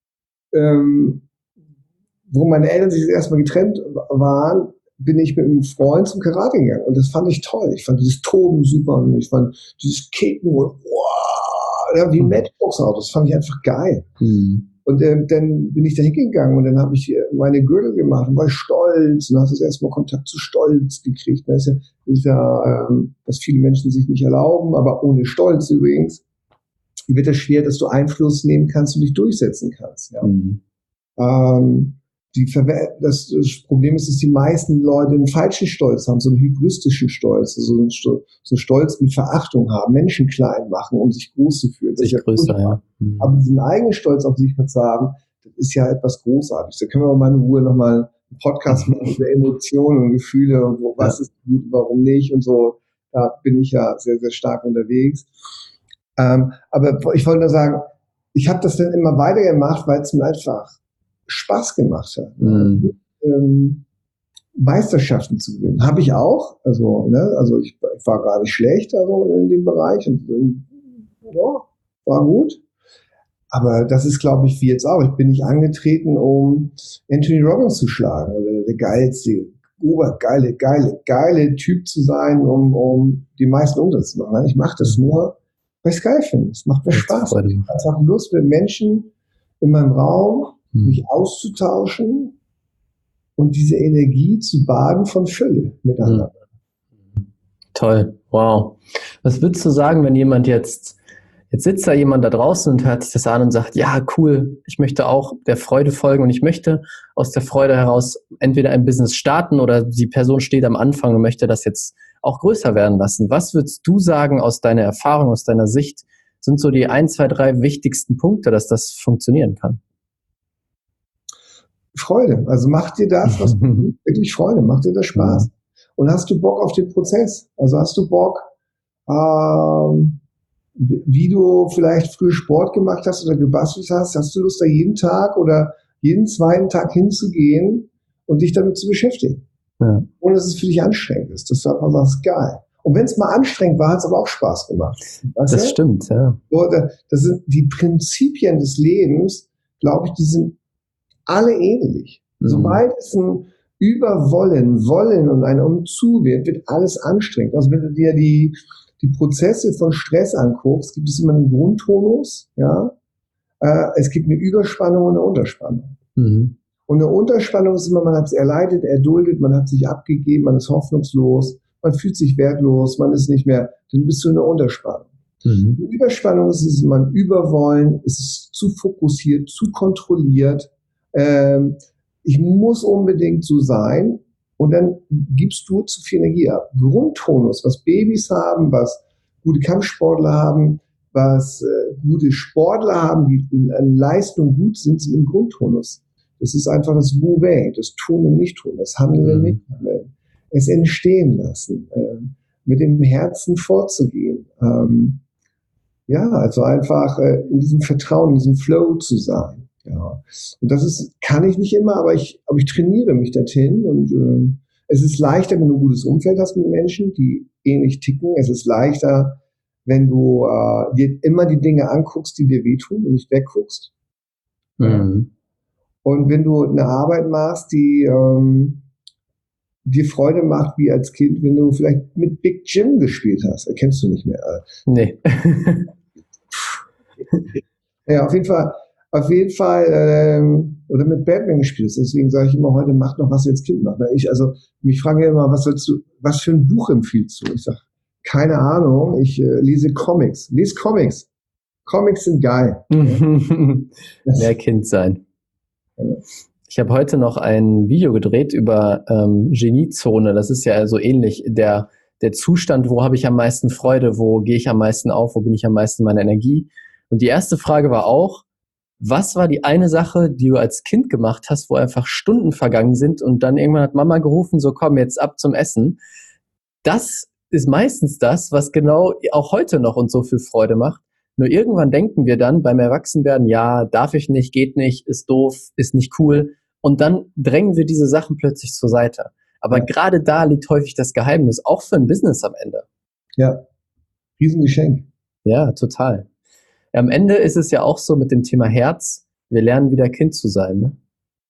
ähm, wo meine Eltern sich erstmal getrennt waren, bin ich mit einem Freund zum Karate gegangen. Und das fand ich toll. Ich fand dieses Toben super und ich fand dieses Kicken und wow, ja, wie Matchbox-Autos. Das fand ich einfach geil. Mhm. Und äh, dann bin ich da hingegangen und dann habe ich meine Gürtel gemacht und war stolz und hast das erstmal Kontakt zu Stolz gekriegt. Das ist ja, das ist ja ähm, was viele Menschen sich nicht erlauben, aber ohne Stolz übrigens wird es schwer, dass du Einfluss nehmen kannst und dich durchsetzen kannst. Ja. Mhm. Ähm, Die Verwe- das, das Problem ist, dass die meisten Leute einen falschen Stolz haben, so einen hybristischen Stolz, also einen Sto- so einen Stolz mit Verachtung haben, Menschen klein machen, um sich groß zu fühlen. Sich ja größer, ja. Mhm. Aber diesen eigenen Stolz auf sich zu haben, das ist ja etwas Großartiges. Da können wir auch mal in Ruhe nochmal einen Podcast machen über Emotionen und Gefühle und wo, was ja. ist gut, warum nicht und so. Da bin ich ja sehr, sehr stark unterwegs. Ähm, aber ich wollte nur sagen, ich habe das dann immer weitergemacht, weil es mir einfach Spaß gemacht hat, mhm. ähm, Meisterschaften zu gewinnen. Habe ich auch, also, ne, also ich, ich war gar nicht schlecht also in dem Bereich und, und ja, war gut. Aber das ist, glaube ich, wie jetzt auch. Ich bin nicht angetreten, um Anthony Robbins zu schlagen oder der geilste, obergeile, geile, geile Typ zu sein, um, um die meisten Umsatz zu machen. Ich mache das nur, weil ich es geil finde. Es macht mir Spaß. Ich habe einfach Lust, mit Menschen in meinem Raum mich auszutauschen und diese Energie zu baden von Fülle miteinander. Toll, wow. Was würdest du sagen, wenn jemand jetzt, jetzt sitzt da jemand da draußen und hört sich das an und sagt, ja, cool, ich möchte auch der Freude folgen und ich möchte aus der Freude heraus entweder ein Business starten oder die Person steht am Anfang und möchte das jetzt auch größer werden lassen. Was würdest du sagen aus deiner Erfahrung, aus deiner Sicht, sind so die ein, zwei, drei wichtigsten Punkte, dass das funktionieren kann? Freude. Also mach dir das, was wirklich Freude, macht dir das Spaß. Und hast du Bock auf den Prozess? Also hast du Bock, ähm, wie du vielleicht früher Sport gemacht hast oder gebastelt hast, hast du Lust, da jeden Tag oder jeden zweiten Tag hinzugehen und dich damit zu beschäftigen? Ja. Ohne dass es für dich anstrengend ist. Das ist einfach was geil. Und wenn es mal anstrengend war, hat es aber auch Spaß gemacht. Weißt das du? Stimmt, ja. So, das sind die Prinzipien des Lebens, glaube ich, die sind alle ähnlich. Mhm. Sobald es ein Überwollen, Wollen und ein Umzu wird, wird alles anstrengend. Also wenn du dir die, die Prozesse von Stress anguckst, gibt es immer einen Grundtonus, ja. Äh, es gibt eine Überspannung und eine Unterspannung. Mhm. Und eine Unterspannung ist immer, man hat es erleidet, erduldet, man hat sich abgegeben, man ist hoffnungslos, man fühlt sich wertlos, man ist nicht mehr, dann bist du in einer Unterspannung. Mhm. Eine Überspannung ist es, man Überwollen, es ist zu fokussiert, zu kontrolliert. Ähm, ich muss unbedingt so sein und dann gibst du zu viel Energie ab. Grundtonus, was Babys haben, was gute Kampfsportler haben, was äh, gute Sportler haben, die in, in Leistung gut sind, sind im Grundtonus. Das ist einfach das Wu-Wei, das Tun im Nicht-Tun, das Handeln im Nicht-Handeln. Es entstehen lassen, äh, mit dem Herzen vorzugehen. Ähm, ja, also einfach äh, in diesem Vertrauen, in diesem Flow zu sein. Ja, und das ist, kann ich nicht immer, aber ich, aber ich trainiere mich dorthin und äh, es ist leichter, wenn du ein gutes Umfeld hast mit Menschen, die ähnlich ticken. Es ist leichter, wenn du äh, dir immer die Dinge anguckst, die dir wehtun und nicht wegguckst. Mhm. Und wenn du eine Arbeit machst, die, ähm, dir Freude macht wie als Kind, wenn du vielleicht mit Big Jim gespielt hast. Erkennst du nicht mehr. Nee. Ja, auf jeden Fall, auf jeden Fall, ähm, oder mit Batman gespielt hast. Deswegen sage ich immer heute, mach noch, was du als Kind machst. Ich, also, mich fragen ja immer, was sollst du, was für ein Buch empfiehlst du? Ich sage, keine Ahnung, ich äh, lese Comics. Lies Comics. Comics sind geil. Mehr Kind sein. Ja. Ich habe heute noch ein Video gedreht über ähm, Geniezone. Das ist ja so ähnlich. Der, der Zustand, wo habe ich am meisten Freude, wo gehe ich am meisten auf, wo bin ich am meisten meiner Energie. Und die erste Frage war auch, was war die eine Sache, die du als Kind gemacht hast, wo einfach Stunden vergangen sind und dann irgendwann hat Mama gerufen, so komm jetzt ab zum Essen. Das ist meistens das, was genau auch heute noch uns so viel Freude macht. Nur irgendwann denken wir dann beim Erwachsenwerden, ja, darf ich nicht, geht nicht, ist doof, ist nicht cool. Und dann drängen wir diese Sachen plötzlich zur Seite. Aber ja. gerade da liegt häufig das Geheimnis, auch für ein Business am Ende. Ja, Riesengeschenk. Ja, total. Am Ende ist es ja auch so mit dem Thema Herz, wir lernen wieder Kind zu sein. Ne?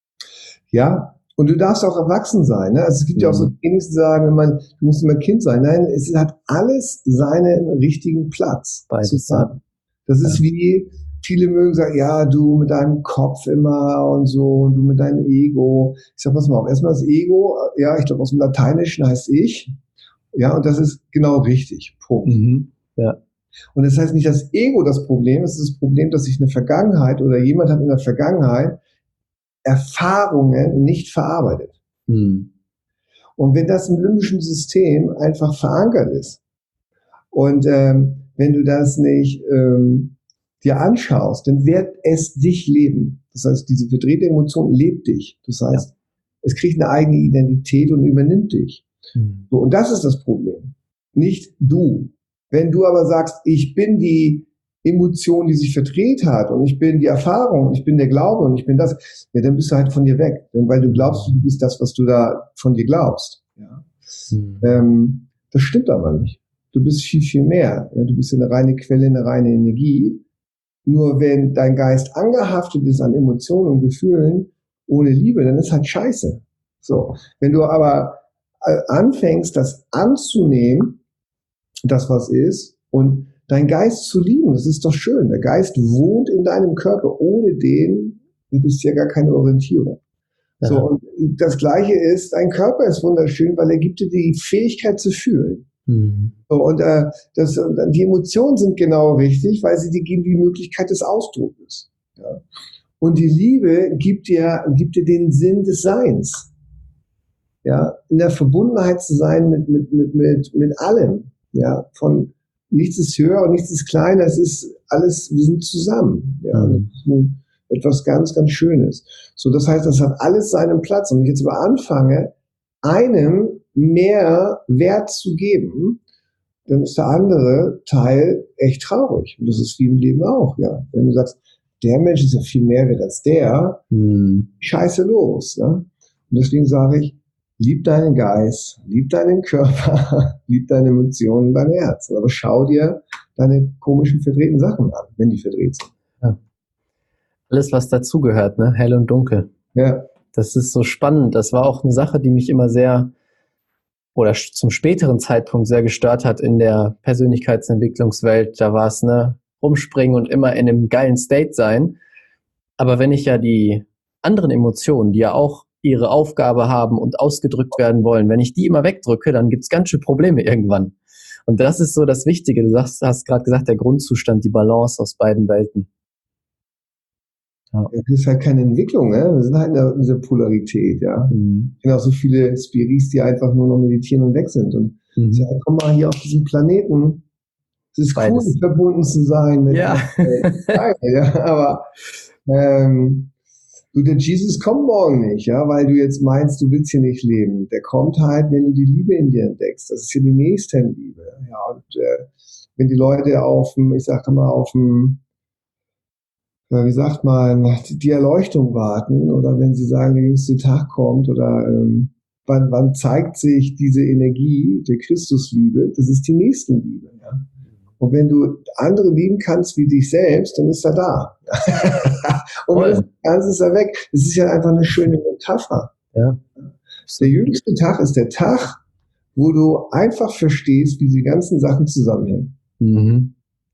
Ja, und du darfst auch erwachsen sein. Ne? Also es gibt mhm. ja auch so Trainings, die sagen, man, du musst immer Kind sein. Nein, es hat alles seinen richtigen Platz. Beides, ja. Das ist ja. wie, viele mögen sagen, ja, du mit deinem Kopf immer und so, und du mit deinem Ego. Ich sag, pass mal auf, erstmal das Ego, ja, ich glaube aus dem Lateinischen heißt ich. Ja, und das ist genau richtig. Punkt. Mhm. Ja. Und das heißt nicht, dass Ego das Problem ist, es ist das Problem, dass sich eine Vergangenheit oder jemand hat in der Vergangenheit Erfahrungen nicht verarbeitet. Mhm. Und wenn das im limbischen System einfach verankert ist und ähm, wenn du das nicht ähm, dir anschaust, dann wird es dich leben. Das heißt, diese verdrehte Emotion lebt dich. Das heißt, ja. es kriegt eine eigene Identität und übernimmt dich. Mhm. So, und das ist das Problem. Nicht du. Wenn du aber sagst, ich bin die Emotion, die sich verdreht hat und ich bin die Erfahrung und ich bin der Glaube und ich bin das, ja, dann bist du halt von dir weg. Denn weil du glaubst, du bist das, was du da von dir glaubst. Ja. Mhm. Ähm, das stimmt aber nicht. Du bist viel, viel mehr. Ja, du bist eine reine Quelle, eine reine Energie. Nur wenn dein Geist angehaftet ist an Emotionen und Gefühlen ohne Liebe, dann ist halt scheiße. So. Wenn du aber anfängst, das anzunehmen, das was ist, und dein Geist zu lieben, das ist doch schön. Der Geist wohnt in deinem Körper. Ohne den gibt es ja gar keine Orientierung. Ja. So, und das Gleiche ist, dein Körper ist wunderschön, weil er gibt dir die Fähigkeit zu fühlen. Mhm. So, und äh, das, die Emotionen sind genau richtig, weil sie dir geben die Möglichkeit des Ausdrucks. Ja. Und die Liebe gibt dir, gibt dir den Sinn des Seins. Ja, in der Verbundenheit zu sein mit, mit, mit, mit, mit allem. Ja, von nichts ist höher und nichts ist kleiner, es ist alles, wir sind zusammen. Ja, mhm. das ist etwas ganz, ganz Schönes. So, das heißt, das hat alles seinen Platz. Und wenn ich jetzt aber anfange, einem mehr Wert zu geben, dann ist der andere Teil echt traurig. Und das ist wie im Leben auch, ja. Wenn du sagst, der Mensch ist ja viel mehr wert als der, mhm. scheiße los. Ne? Und deswegen sage ich, lieb deinen Geist, lieb deinen Körper, lieb deine Emotionen, dein Herz. Aber schau dir deine komischen, verdrehten Sachen an, wenn die verdreht sind. Ja. Alles, was dazugehört, ne? Hell und dunkel. Ja. Das ist so spannend. Das war auch eine Sache, die mich immer sehr, oder zum späteren Zeitpunkt sehr gestört hat in der Persönlichkeitsentwicklungswelt. Da war es, ne, rumspringen und immer in einem geilen State sein. Aber wenn ich ja die anderen Emotionen, die ja auch ihre Aufgabe haben und ausgedrückt werden wollen, wenn ich die immer wegdrücke, dann gibt es ganz schön Probleme irgendwann. Und das ist so das Wichtige. Du sagst, hast gerade gesagt, der Grundzustand, die Balance aus beiden Welten. Ja. Das ist halt keine Entwicklung, ne? Wir sind halt in, der, in dieser Polarität, ja. Mhm. Ich kenne auch so viele Spiris, die einfach nur noch meditieren und weg sind. Und mhm. sagen, komm mal hier auf diesen Planeten. Es ist Beides. Cool, verbunden zu sein mit ja. Geil, ja. Aber ähm, du, der Jesus kommt morgen nicht, ja, weil du jetzt meinst, du willst hier nicht leben. Der kommt halt, wenn du die Liebe in dir entdeckst. Das ist ja die Nächstenliebe. Ja, und äh, wenn die Leute auf dem, ich sage mal, auf dem wie sagt man, die Erleuchtung warten oder wenn sie sagen, der jüngste Tag kommt oder ähm, wann, wann zeigt sich diese Energie der Christusliebe, das ist die Nächstenliebe. Ja? Und wenn du andere lieben kannst wie dich selbst, dann ist er da. Und wenn du kannst, ist er weg. Das ist ja einfach eine schöne Metapher. Ja. Der jüngste Tag ist der Tag, wo du einfach verstehst, wie diese ganzen Sachen zusammenhängen. Mhm.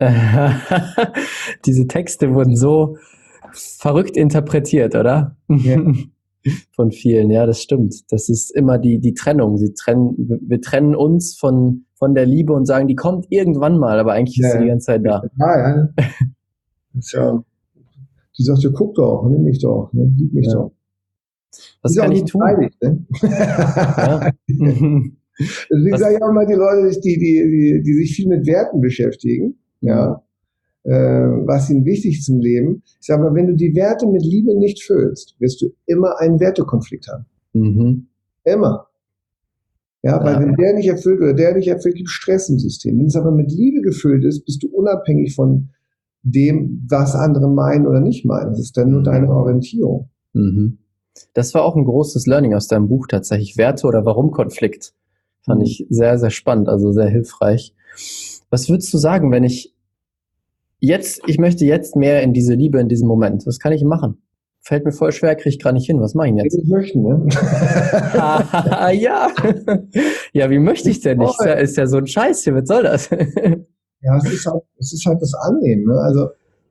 Diese Texte wurden so verrückt interpretiert, oder? Ja. Von vielen, ja, das stimmt. Das ist immer die, die Trennung. Sie trennen, wir trennen uns von, von der Liebe und sagen, die kommt irgendwann mal, aber eigentlich ist Ja. sie die ganze Zeit da. Ja, ja. Das ist ja. Die sagt, ja, guck doch, nimm mich doch, ne? Lieb mich ja. doch. Was kann ich tun? Freilich, ne? Ja. Deswegen sage ich auch mal die Leute, die, die, die, die sich viel mit Werten beschäftigen, ja, äh, was ihnen wichtig ist im Leben. Ich sage mal, wenn du die Werte mit Liebe nicht füllst, wirst du immer einen Wertekonflikt haben. Mhm. Immer. Ja, weil Ja. wenn der nicht erfüllt oder der nicht erfüllt, gibt es Stress im System. Wenn es aber mit Liebe gefüllt ist, bist du unabhängig von dem, was andere meinen oder nicht meinen. Das ist dann nur deine Orientierung. Mhm. Das war auch ein großes Learning aus deinem Buch tatsächlich. Werte oder Warum-Konflikt. Fand mhm. ich sehr, sehr spannend, also sehr hilfreich. Was würdest du sagen, wenn ich jetzt, ich möchte jetzt mehr in diese Liebe, in diesem Moment. Was kann ich machen? Fällt mir voll schwer, kriege ich gerade nicht hin. Was mache ich jetzt? Ich möchte, ne? Ja. Ja, wie möchte ich denn nicht? Ist ja, ist ja so ein Scheiß hier, was soll das? Ja, es ist halt, es ist halt das Annehmen, ne? Also,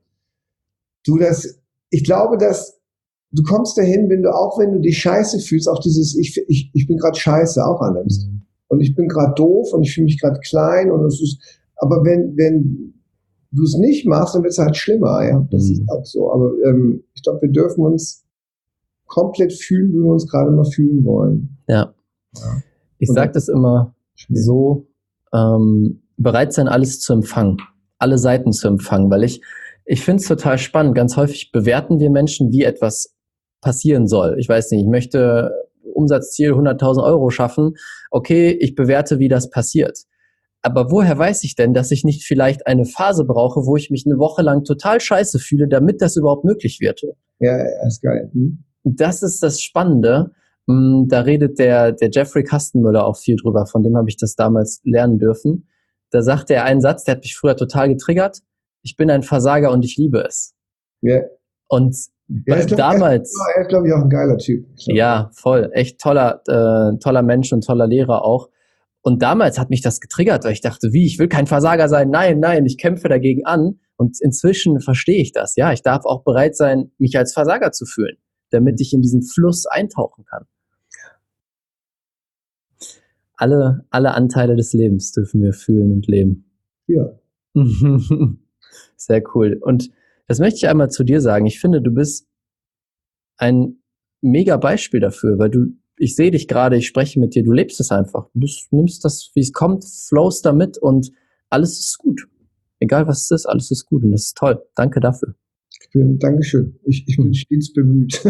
du das, ich glaube, dass du kommst dahin, wenn du auch, wenn du dich scheiße fühlst, auch dieses, ich, ich, ich bin gerade scheiße auch annimmst. Mhm. Und ich bin gerade doof und ich fühle mich gerade klein und es ist, aber wenn, wenn du es nicht machst, dann wird es halt schlimmer, ja. Das mhm. ist halt so. Aber ähm, ich glaube, wir dürfen uns komplett fühlen, wie wir uns gerade mal fühlen wollen. Ja. ja. Ich sage das immer schwierig. so, ähm, bereit sein, alles zu empfangen, alle Seiten zu empfangen, weil ich, ich finde es total spannend. Ganz häufig bewerten wir Menschen, wie etwas passieren soll. Ich weiß nicht, ich möchte Umsatzziel hunderttausend Euro schaffen. Okay, ich bewerte, wie das passiert. Aber woher weiß ich denn, dass ich nicht vielleicht eine Phase brauche, wo ich mich eine Woche lang total scheiße fühle, damit das überhaupt möglich wird? Ja, ist geil. Hm. Das ist das Spannende. Da redet der, der Jeffrey Kastenmüller auch viel drüber, von dem habe ich das damals lernen dürfen. Da sagte er einen Satz, der hat mich früher total getriggert. Ich bin ein Versager und ich liebe es. Ja. Yeah. Und ja, glaub, damals... Er ist, glaube ich, auch ein geiler Typ. Ja, voll. Echt toller, äh, toller Mensch und toller Lehrer auch. Und damals hat mich das getriggert, weil ich dachte, wie, ich will kein Versager sein. Nein, nein, ich kämpfe dagegen an. Und inzwischen verstehe ich das. Ja, ich darf auch bereit sein, mich als Versager zu fühlen, damit ich in diesen Fluss eintauchen kann. Alle, alle Anteile des Lebens dürfen wir fühlen und leben. Ja. Sehr cool. Und das möchte ich einmal zu dir sagen. Ich finde, du bist ein mega Beispiel dafür, weil du, ich sehe dich gerade, ich spreche mit dir, du lebst es einfach. Du bist, nimmst das, wie es kommt, flowst damit und alles ist gut. Egal was es ist, alles ist gut und das ist toll. Danke dafür. Ich bin, Dankeschön. Ich, ich bin stets bemüht.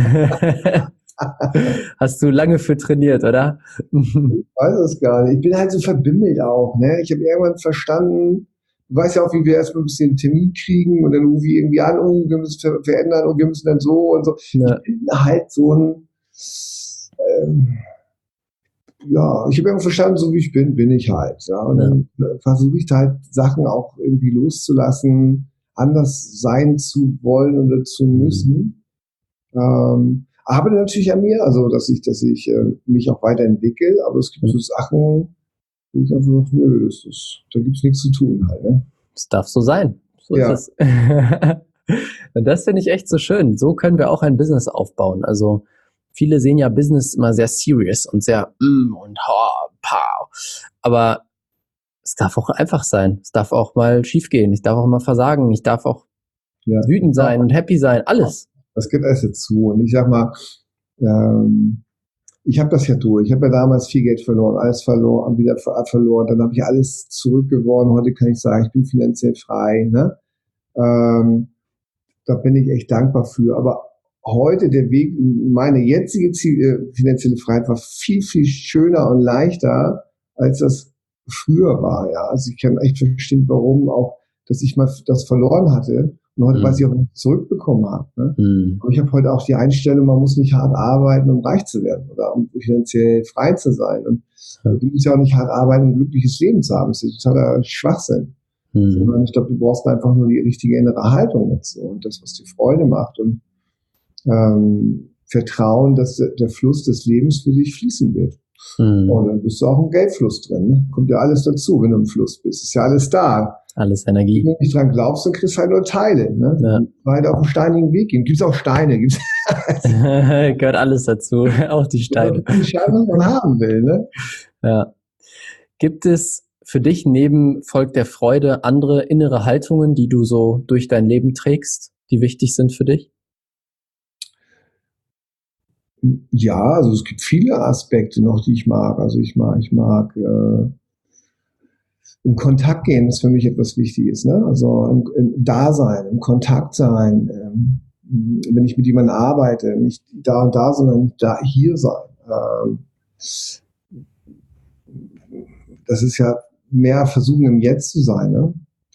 Hast du lange für trainiert, oder? Ich weiß es gar nicht. Ich bin halt so verbimmelt auch. Ne? Ich habe irgendwann verstanden, du weißt ja auch, wie wir erstmal ein bisschen Termin kriegen und dann rufe ich irgendwie an, oh, wir müssen ver- verändern und wir müssen dann so und so. Ja. Ich bin halt so ein, ähm, ja, ich habe irgendwann verstanden, so wie ich bin, bin ich halt. Ja? Und ja. dann äh, versuche ich halt Sachen auch irgendwie loszulassen, anders sein zu wollen oder zu müssen. Mhm. Ähm, arbeite natürlich an mir, also dass ich, dass ich äh, mich auch weiterentwickle, aber es gibt so Sachen, wo ich einfach sage, nö, das ist, da gibt's nichts zu tun halt. Ne? Das darf so sein. So ja. ist es. Und das finde ich echt so schön. So können wir auch ein Business aufbauen. Also viele sehen ja Business immer sehr serious und sehr mm und ha, pow. Aber es darf auch einfach sein. Es darf auch mal schief gehen. Ich darf auch mal versagen. Ich darf auch ja. wütend sein und happy sein. Alles. Das geht alles dazu. Und ich sag mal, ähm, ich habe das ja durch. Ich habe ja damals viel Geld verloren, alles verloren, wieder verloren. Dann habe ich alles zurückgewonnen. Heute kann ich sagen, ich bin finanziell frei. Ne? Ähm, da bin ich echt dankbar für. Aber heute der Weg, meine jetzige Ziel, äh, finanzielle Freiheit war viel, viel schöner und leichter, als das früher war. Ja, also ich kann echt verstehen, warum auch, dass ich mal das verloren hatte. Und heute mhm. weiß ich auch, was ich zurückbekommen habe. Ne? Mhm. Aber ich habe heute auch die Einstellung, man muss nicht hart arbeiten, um reich zu werden oder um finanziell frei zu sein. Und mhm. du musst ja auch nicht hart arbeiten, um ein glückliches Leben zu haben. Das ist totaler Schwachsinn. Mhm. Sondern ich glaube, du brauchst einfach nur die richtige innere Haltung dazu und das, was dir Freude macht. Und ähm, Vertrauen, dass der, der Fluss des Lebens für dich fließen wird. Mhm. Und dann bist du auch im Geldfluss drin. Ne? Kommt ja alles dazu, wenn du im Fluss bist. Ist ja alles da. Alles Energie. Wenn du nicht dran glaubst, dann kriegst du halt nur Teile. Ne? Ja. Weiter auf den steinigen Weg gehen. Gibt's auch Steine. Gibt's Gehört alles dazu. Auch die Steine. Die Steine, was man haben will. Ne? Ja. Gibt es für dich neben Volk der Freude andere innere Haltungen, die du so durch dein Leben trägst, die wichtig sind für dich? Ja, also es gibt viele Aspekte noch, die ich mag. Also ich mag, ich mag äh, in Kontakt gehen, ist für mich etwas Wichtiges. Ne? Also im, im Dasein, im Kontakt sein. Ähm, wenn ich mit jemandem arbeite, nicht da und da, sondern da hier sein. Ähm, das ist ja mehr versuchen, im Jetzt zu sein. Ne?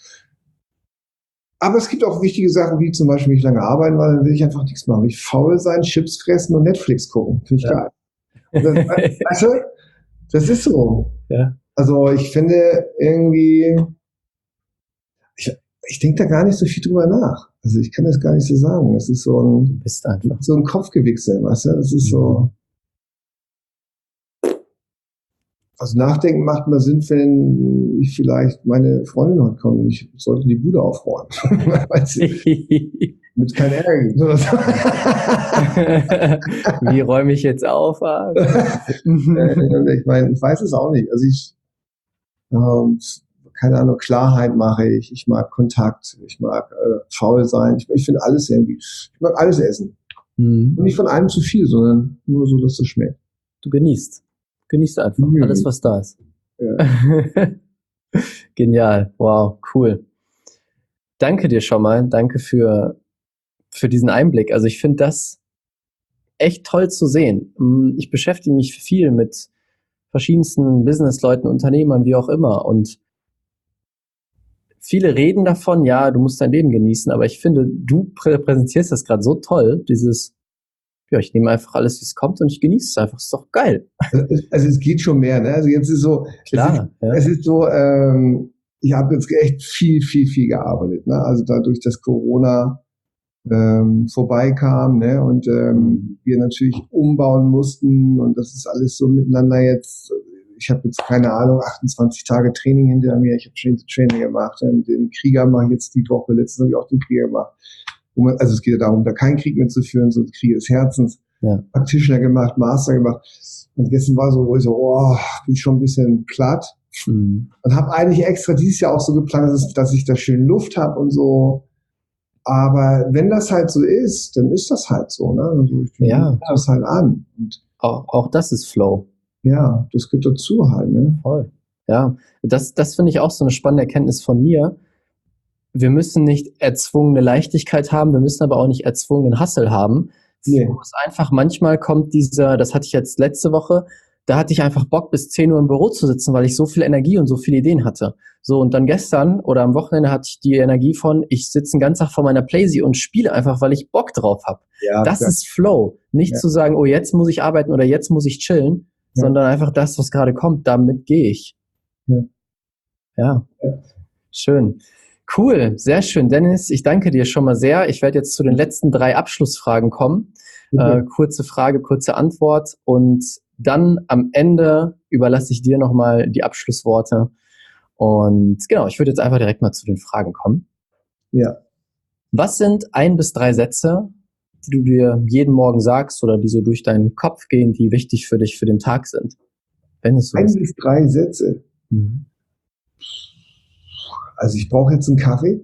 Aber es gibt auch wichtige Sachen, wie zum Beispiel nicht lange arbeiten, weil dann will ich einfach nichts machen. Ich faul sein, Chips fressen und Netflix gucken. Finde ich ja. geil. Das, weißt du, das ist so. Ja. Also ich finde irgendwie, ich, ich denke da gar nicht so viel drüber nach. Also ich kann das gar nicht so sagen. Das ist so ein, du bist einfach. So ein Kopfgewichse, weißt du? Das ist mhm. so. Also nachdenken macht mal Sinn, wenn ich vielleicht meine Freundin heute komme und ich sollte die Bude aufräumen. Mit kein Ärger gibt. Wie räume ich jetzt auf? Ich meine, ich weiß es auch nicht. Also ich, ähm, keine Ahnung, Klarheit mache ich. Ich mag Kontakt. Ich mag äh, faul sein. Ich, ich finde alles irgendwie. Ich mag alles essen. Mhm. Und nicht von einem zu viel, sondern nur so, dass es schmeckt. Du genießt. Genießt einfach mhm. alles, was da ist. Ja. Genial. Wow, cool. Danke dir schon mal. Danke für, für diesen Einblick. Also ich finde das echt toll zu sehen. Ich beschäftige mich viel mit verschiedensten Businessleuten, Unternehmern, wie auch immer. Und viele reden davon, ja, du musst dein Leben genießen. Aber ich finde, du präsentierst das gerade so toll, dieses ja, ich nehme einfach alles, wie es kommt und ich genieße es einfach. Ist doch geil. Also, also es geht schon mehr, ne? Also jetzt ist so, Klar, es ist, ja. es ist so, ähm, ich habe jetzt echt viel, viel, viel gearbeitet, ne? Also dadurch, dass Corona ähm, vorbeikam, ne? Und ähm, mhm. wir natürlich umbauen mussten und das ist alles so miteinander jetzt. Ich habe jetzt keine Ahnung, achtundzwanzig Tage Training hinter mir. Ich habe schon Training gemacht. Und den Krieger mache ich jetzt die Woche. Letztens habe ich auch den Krieger gemacht. Man, also es geht ja darum, da keinen Krieg mehr zu führen, so Krieg des Herzens. Ja. Practitioner gemacht, Master gemacht. Und gestern war so, wo ich so, oh, bin ich schon ein bisschen platt. Mhm. Und habe eigentlich extra dieses Jahr auch so geplant, dass, dass ich da schön Luft habe und so. Aber wenn das halt so ist, dann ist das halt so. Ne? Also ich ja. das halt an. Und auch, auch das ist Flow. Ja, das gehört dazu halt. Ne? Voll. Ja, das, das finde ich auch so eine spannende Erkenntnis von mir. Wir müssen nicht erzwungene Leichtigkeit haben, wir müssen aber auch nicht erzwungenen Hustle haben. Nee. Wo es einfach manchmal kommt dieser, das hatte ich jetzt letzte Woche, da hatte ich einfach Bock, bis zehn Uhr im Büro zu sitzen, weil ich so viel Energie und so viele Ideen hatte. So, und dann gestern oder am Wochenende hatte ich die Energie von, ich sitze den ganzen Tag vor meiner Playsee und spiele einfach, weil ich Bock drauf habe. Ja, das klar. Ist Flow. Nicht ja. zu sagen, oh, jetzt muss ich arbeiten oder jetzt muss ich chillen, ja. sondern einfach das, was gerade kommt, damit gehe ich. Ja. ja. ja. Schön. Cool, sehr schön. Dennis, ich danke dir schon mal sehr. Ich werde jetzt zu den letzten drei Abschlussfragen kommen. Okay. Äh, kurze Frage, kurze Antwort und dann am Ende überlasse ich dir nochmal die Abschlussworte. Und genau, ich würde jetzt einfach direkt mal zu den Fragen kommen. Ja. Was sind ein bis drei Sätze, die du dir jeden Morgen sagst oder die so durch deinen Kopf gehen, die wichtig für dich für den Tag sind? Wenn es so ein ist. bis drei Sätze? Mhm. Also ich brauche jetzt einen Kaffee.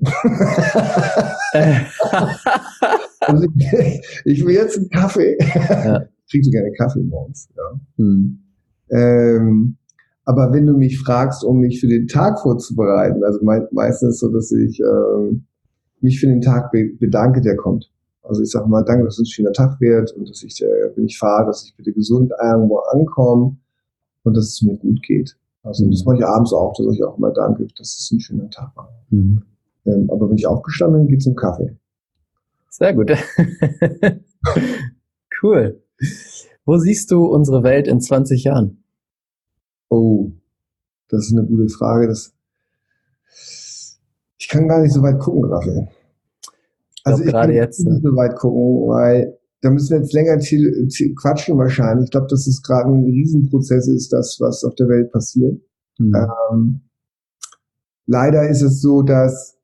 also ich, ich will jetzt einen Kaffee. Ja. Ich kriege so gerne Kaffee morgens. Ja. Hm. Ähm, aber wenn du mich fragst, um mich für den Tag vorzubereiten, also me- meistens so, dass ich ähm, mich für den Tag be- bedanke, der kommt. Also ich sage mal, danke, dass es ein schöner Tag wird und dass ich, äh, wenn ich fahre, dass ich bitte gesund irgendwo ankomme und dass es mir gut geht. Also mhm. das mache ich abends auch, da sage ich auch immer danke, dass es ein schöner Tag war. Mhm. Ähm, aber wenn ich aufgestanden bin, geht's zum Kaffee. Sehr gut. Cool. Wo siehst du unsere Welt in zwanzig Jahren? Oh, das ist eine gute Frage. Das ich kann gar nicht so weit gucken, Raphael. Also ich gerade kann jetzt, nicht ne? so weit gucken, weil da müssen wir jetzt länger quatschen wahrscheinlich. Ich glaube, dass es gerade ein Riesenprozess ist, das, was auf der Welt passiert. Mhm. Ähm, leider ist es so, dass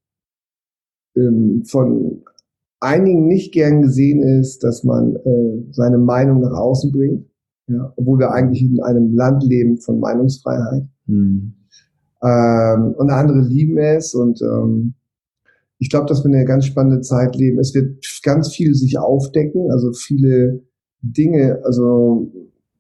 ähm, von einigen nicht gern gesehen ist, dass man äh, seine Meinung nach außen bringt, ja, obwohl wir eigentlich in einem Land leben von Meinungsfreiheit. Mhm. Ähm, und andere lieben es und ähm, ich glaube, dass wir eine ganz spannende Zeit leben. Es wird ganz viel sich aufdecken, also viele Dinge, also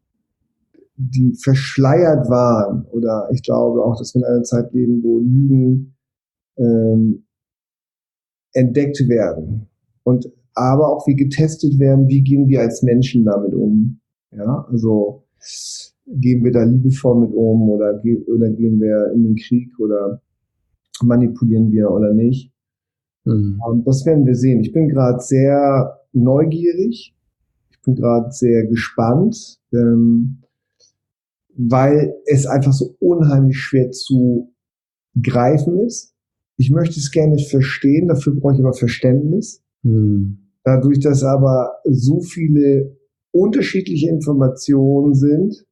die verschleiert waren. Oder ich glaube auch, dass wir in einer Zeit leben, wo Lügen ähm, entdeckt werden. Und aber auch wie getestet werden, wie gehen wir als Menschen damit um. Ja, also gehen wir da liebevoll mit um oder, ge- oder gehen wir in den Krieg oder manipulieren wir oder nicht. Mhm. Und das werden wir sehen. Ich bin gerade sehr neugierig. Ich bin gerade sehr gespannt, ähm, weil es einfach so unheimlich schwer zu greifen ist. Ich möchte es gerne verstehen, dafür brauche ich aber Verständnis. Mhm. Dadurch, dass aber so viele unterschiedliche Informationen sind,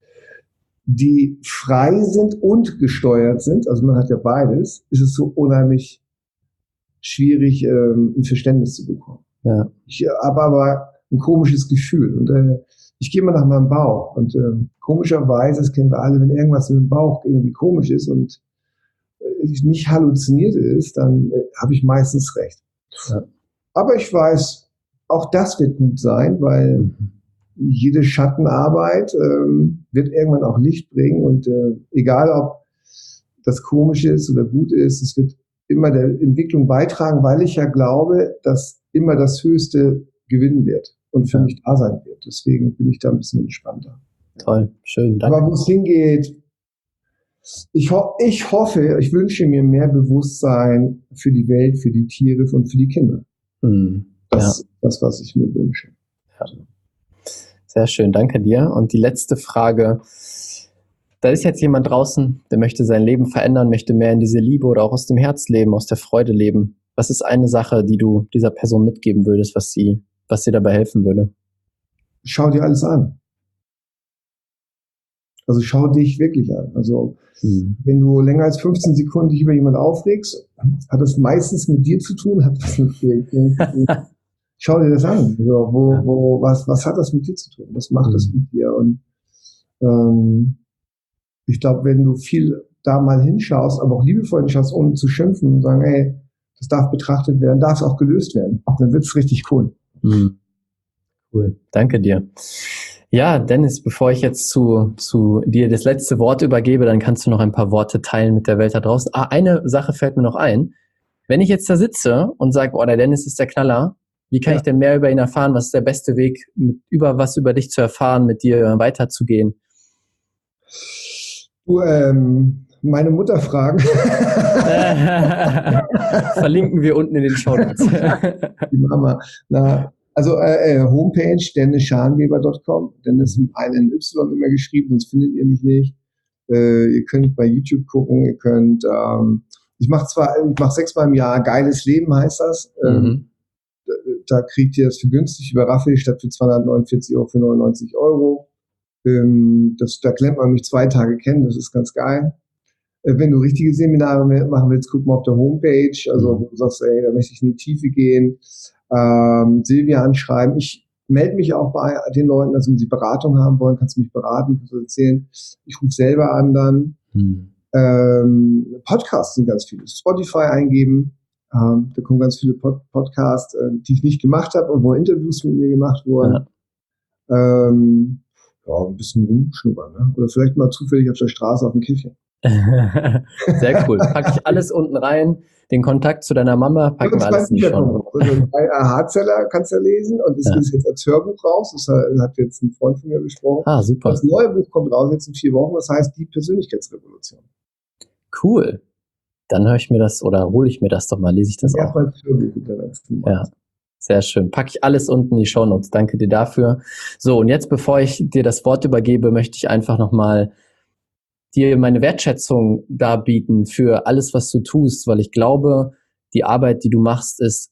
die frei sind und gesteuert sind, also man hat ja beides, ist es so unheimlich schwierig, ähm, ein Verständnis zu bekommen. Ja. Ich habe aber ein komisches Gefühl und äh, ich gehe mal nach meinem Bauch und äh, komischerweise, das kennen wir alle, wenn irgendwas im Bauch irgendwie komisch ist und äh, nicht halluziniert ist, dann äh, habe ich meistens recht. Ja. Aber ich weiß, auch das wird gut sein, weil mhm. jede Schattenarbeit ähm, wird irgendwann auch Licht bringen und äh, egal, ob das komisch ist oder gut ist, es wird immer der Entwicklung beitragen, weil ich ja glaube, dass immer das Höchste gewinnen wird und für ja. mich da sein wird. Deswegen bin ich da ein bisschen entspannter. Toll, schön, danke. Aber wo es hingeht, ich, ho- ich hoffe, ich wünsche mir mehr Bewusstsein für die Welt, für die Tiere und für die Kinder. Mhm. Das ist ja. das, was ich mir wünsche. Ja. Sehr schön, danke dir. Und die letzte Frage: Da ist jetzt jemand draußen, der möchte sein Leben verändern, möchte mehr in diese Liebe oder auch aus dem Herz leben, aus der Freude leben. Was ist eine Sache, die du dieser Person mitgeben würdest, was sie, was dir dabei helfen würde? Schau dir alles an. Also schau dich wirklich an. Also mhm. wenn du länger als fünfzehn Sekunden dich über jemanden aufregst, hat das meistens mit dir zu tun, hat das mit dir zu tun. Schau dir das an. Also, wo, ja. wo, was, was hat das mit dir zu tun? Was macht mhm. das mit dir? Und ähm, ich glaube, wenn du viel da mal hinschaust, aber auch liebevoll hinschaust, ohne zu schimpfen und sagen, ey, das darf betrachtet werden, darf es auch gelöst werden, dann wird's richtig cool. Mhm. Cool, danke dir. Ja, Dennis, bevor ich jetzt zu, zu dir das letzte Wort übergebe, dann kannst du noch ein paar Worte teilen mit der Welt da draußen. Ah, eine Sache fällt mir noch ein. Wenn ich jetzt da sitze und sage, oh, der Dennis ist der Knaller, wie kann ja. ich denn mehr über ihn erfahren? Was ist der beste Weg, mit, über was über dich zu erfahren, mit dir weiterzugehen? Du, ähm, meine Mutter fragen. Verlinken wir unten in den Shownotes. Die Mama. Na, also äh, äh, Homepage dennis scharnweber punkt com. Dennis mit einem Y immer geschrieben, sonst findet ihr mich nicht. Äh, ihr könnt bei YouTube gucken. Ihr könnt. Ähm, ich mache zwar, ich mache sechsmal im Jahr Geiles Leben, heißt das. Ähm, mhm. da, da kriegt ihr das für günstig über Raffel statt für zweihundertneunundvierzig Euro für neunundneunzig Euro. Das, da lernt man mich zwei Tage kennen, das ist ganz geil. Wenn du richtige Seminare machen willst, guck mal auf der Homepage, also wo du sagst, ey, da möchte ich in die Tiefe gehen, ähm, Silvia anschreiben. Ich melde mich auch bei den Leuten, also wenn sie Beratung haben wollen, kannst du mich beraten, kannst du erzählen. Ich rufe selber an dann. Hm. Ähm, Podcasts sind ganz viele. Spotify eingeben, ähm, da kommen ganz viele Pod- Podcasts, äh, die ich nicht gemacht habe, wo Interviews mit mir gemacht wurden. Ja. Ähm, Ja, ein bisschen rumschnuppern, ne? Oder vielleicht mal zufällig auf der Straße auf dem Kiffchen. Sehr cool. Pack ich alles unten rein. Den Kontakt zu deiner Mama packen wir alles in die Show. Also bei Hardseller kannst du ja lesen und es ja. ist jetzt als Hörbuch raus. Das hat jetzt ein Freund von mir besprochen. Ah, super. Das neue Buch kommt raus jetzt in vier Wochen. Das heißt Die Persönlichkeitsrevolution. Cool. Dann höre ich mir das oder hole ich mir das doch mal, lese ich das auch. Als Hörbuch ja. Sehr schön. Packe ich alles unten in die Shownotes. Danke dir dafür. So, und jetzt, bevor ich dir das Wort übergebe, möchte ich einfach nochmal dir meine Wertschätzung darbieten für alles, was du tust, weil ich glaube, die Arbeit, die du machst, ist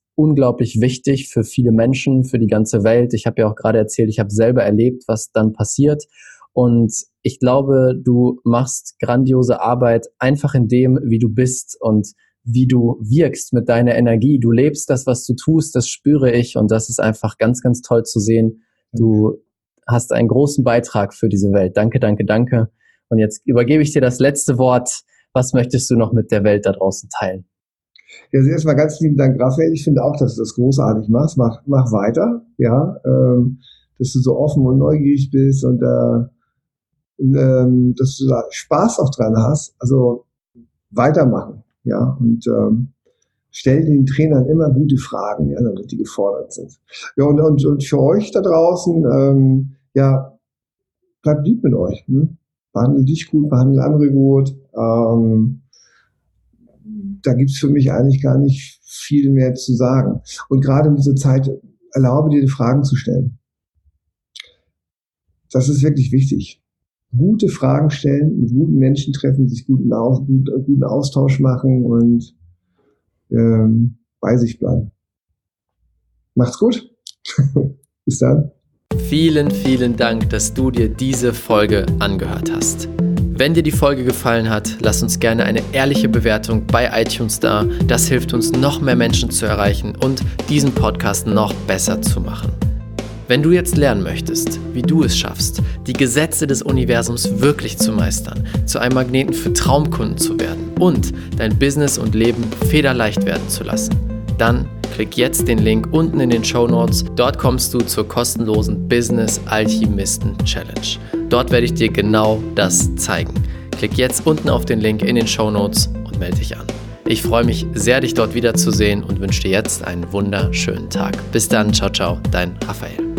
unglaublich wichtig für viele Menschen, für die ganze Welt. Ich habe ja auch gerade erzählt, ich habe selber erlebt, was dann passiert. Und ich glaube, du machst grandiose Arbeit einfach in dem, wie du bist und wie du wirkst mit deiner Energie. Du lebst das, was du tust, das spüre ich. Und das ist einfach ganz, ganz toll zu sehen. Du hast einen großen Beitrag für diese Welt. Danke, danke, danke. Und jetzt übergebe ich dir das letzte Wort. Was möchtest du noch mit der Welt da draußen teilen? Ja, also erstmal ganz lieben Dank, Raphael. Ich finde auch, dass du das großartig machst. Mach, mach weiter, ja, ähm, dass du so offen und neugierig bist und äh, ähm, dass du da Spaß auch dran hast. Also weitermachen, ja, und ähm, stell den Trainern immer gute Fragen, ja, damit die gefordert sind. Ja, und, und, und für euch da draußen, ähm, ja, bleibt lieb mit euch. Ne? Behandle dich gut, behandle andere gut. Ähm, da gibt's für mich eigentlich gar nicht viel mehr zu sagen. Und gerade in dieser Zeit erlaube dir, die Fragen zu stellen. Das ist wirklich wichtig. Gute Fragen stellen, mit guten Menschen treffen, sich guten, Aus, guten Austausch machen und ähm, bei sich bleiben. Macht's gut. Bis dann. Vielen, vielen Dank, dass du dir diese Folge angehört hast. Wenn dir die Folge gefallen hat, lass uns gerne eine ehrliche Bewertung bei iTunes da. Das hilft uns, noch mehr Menschen zu erreichen und diesen Podcast noch besser zu machen. Wenn du jetzt lernen möchtest, wie du es schaffst, die Gesetze des Universums wirklich zu meistern, zu einem Magneten für Traumkunden zu werden und dein Business und Leben federleicht werden zu lassen, dann klick jetzt den Link unten in den Shownotes. Dort kommst du zur kostenlosen Business Alchemisten Challenge. Dort werde ich dir genau das zeigen. Klick jetzt unten auf den Link in den Shownotes und melde dich an. Ich freue mich sehr, dich dort wiederzusehen und wünsche dir jetzt einen wunderschönen Tag. Bis dann, ciao, ciao, dein Raphael.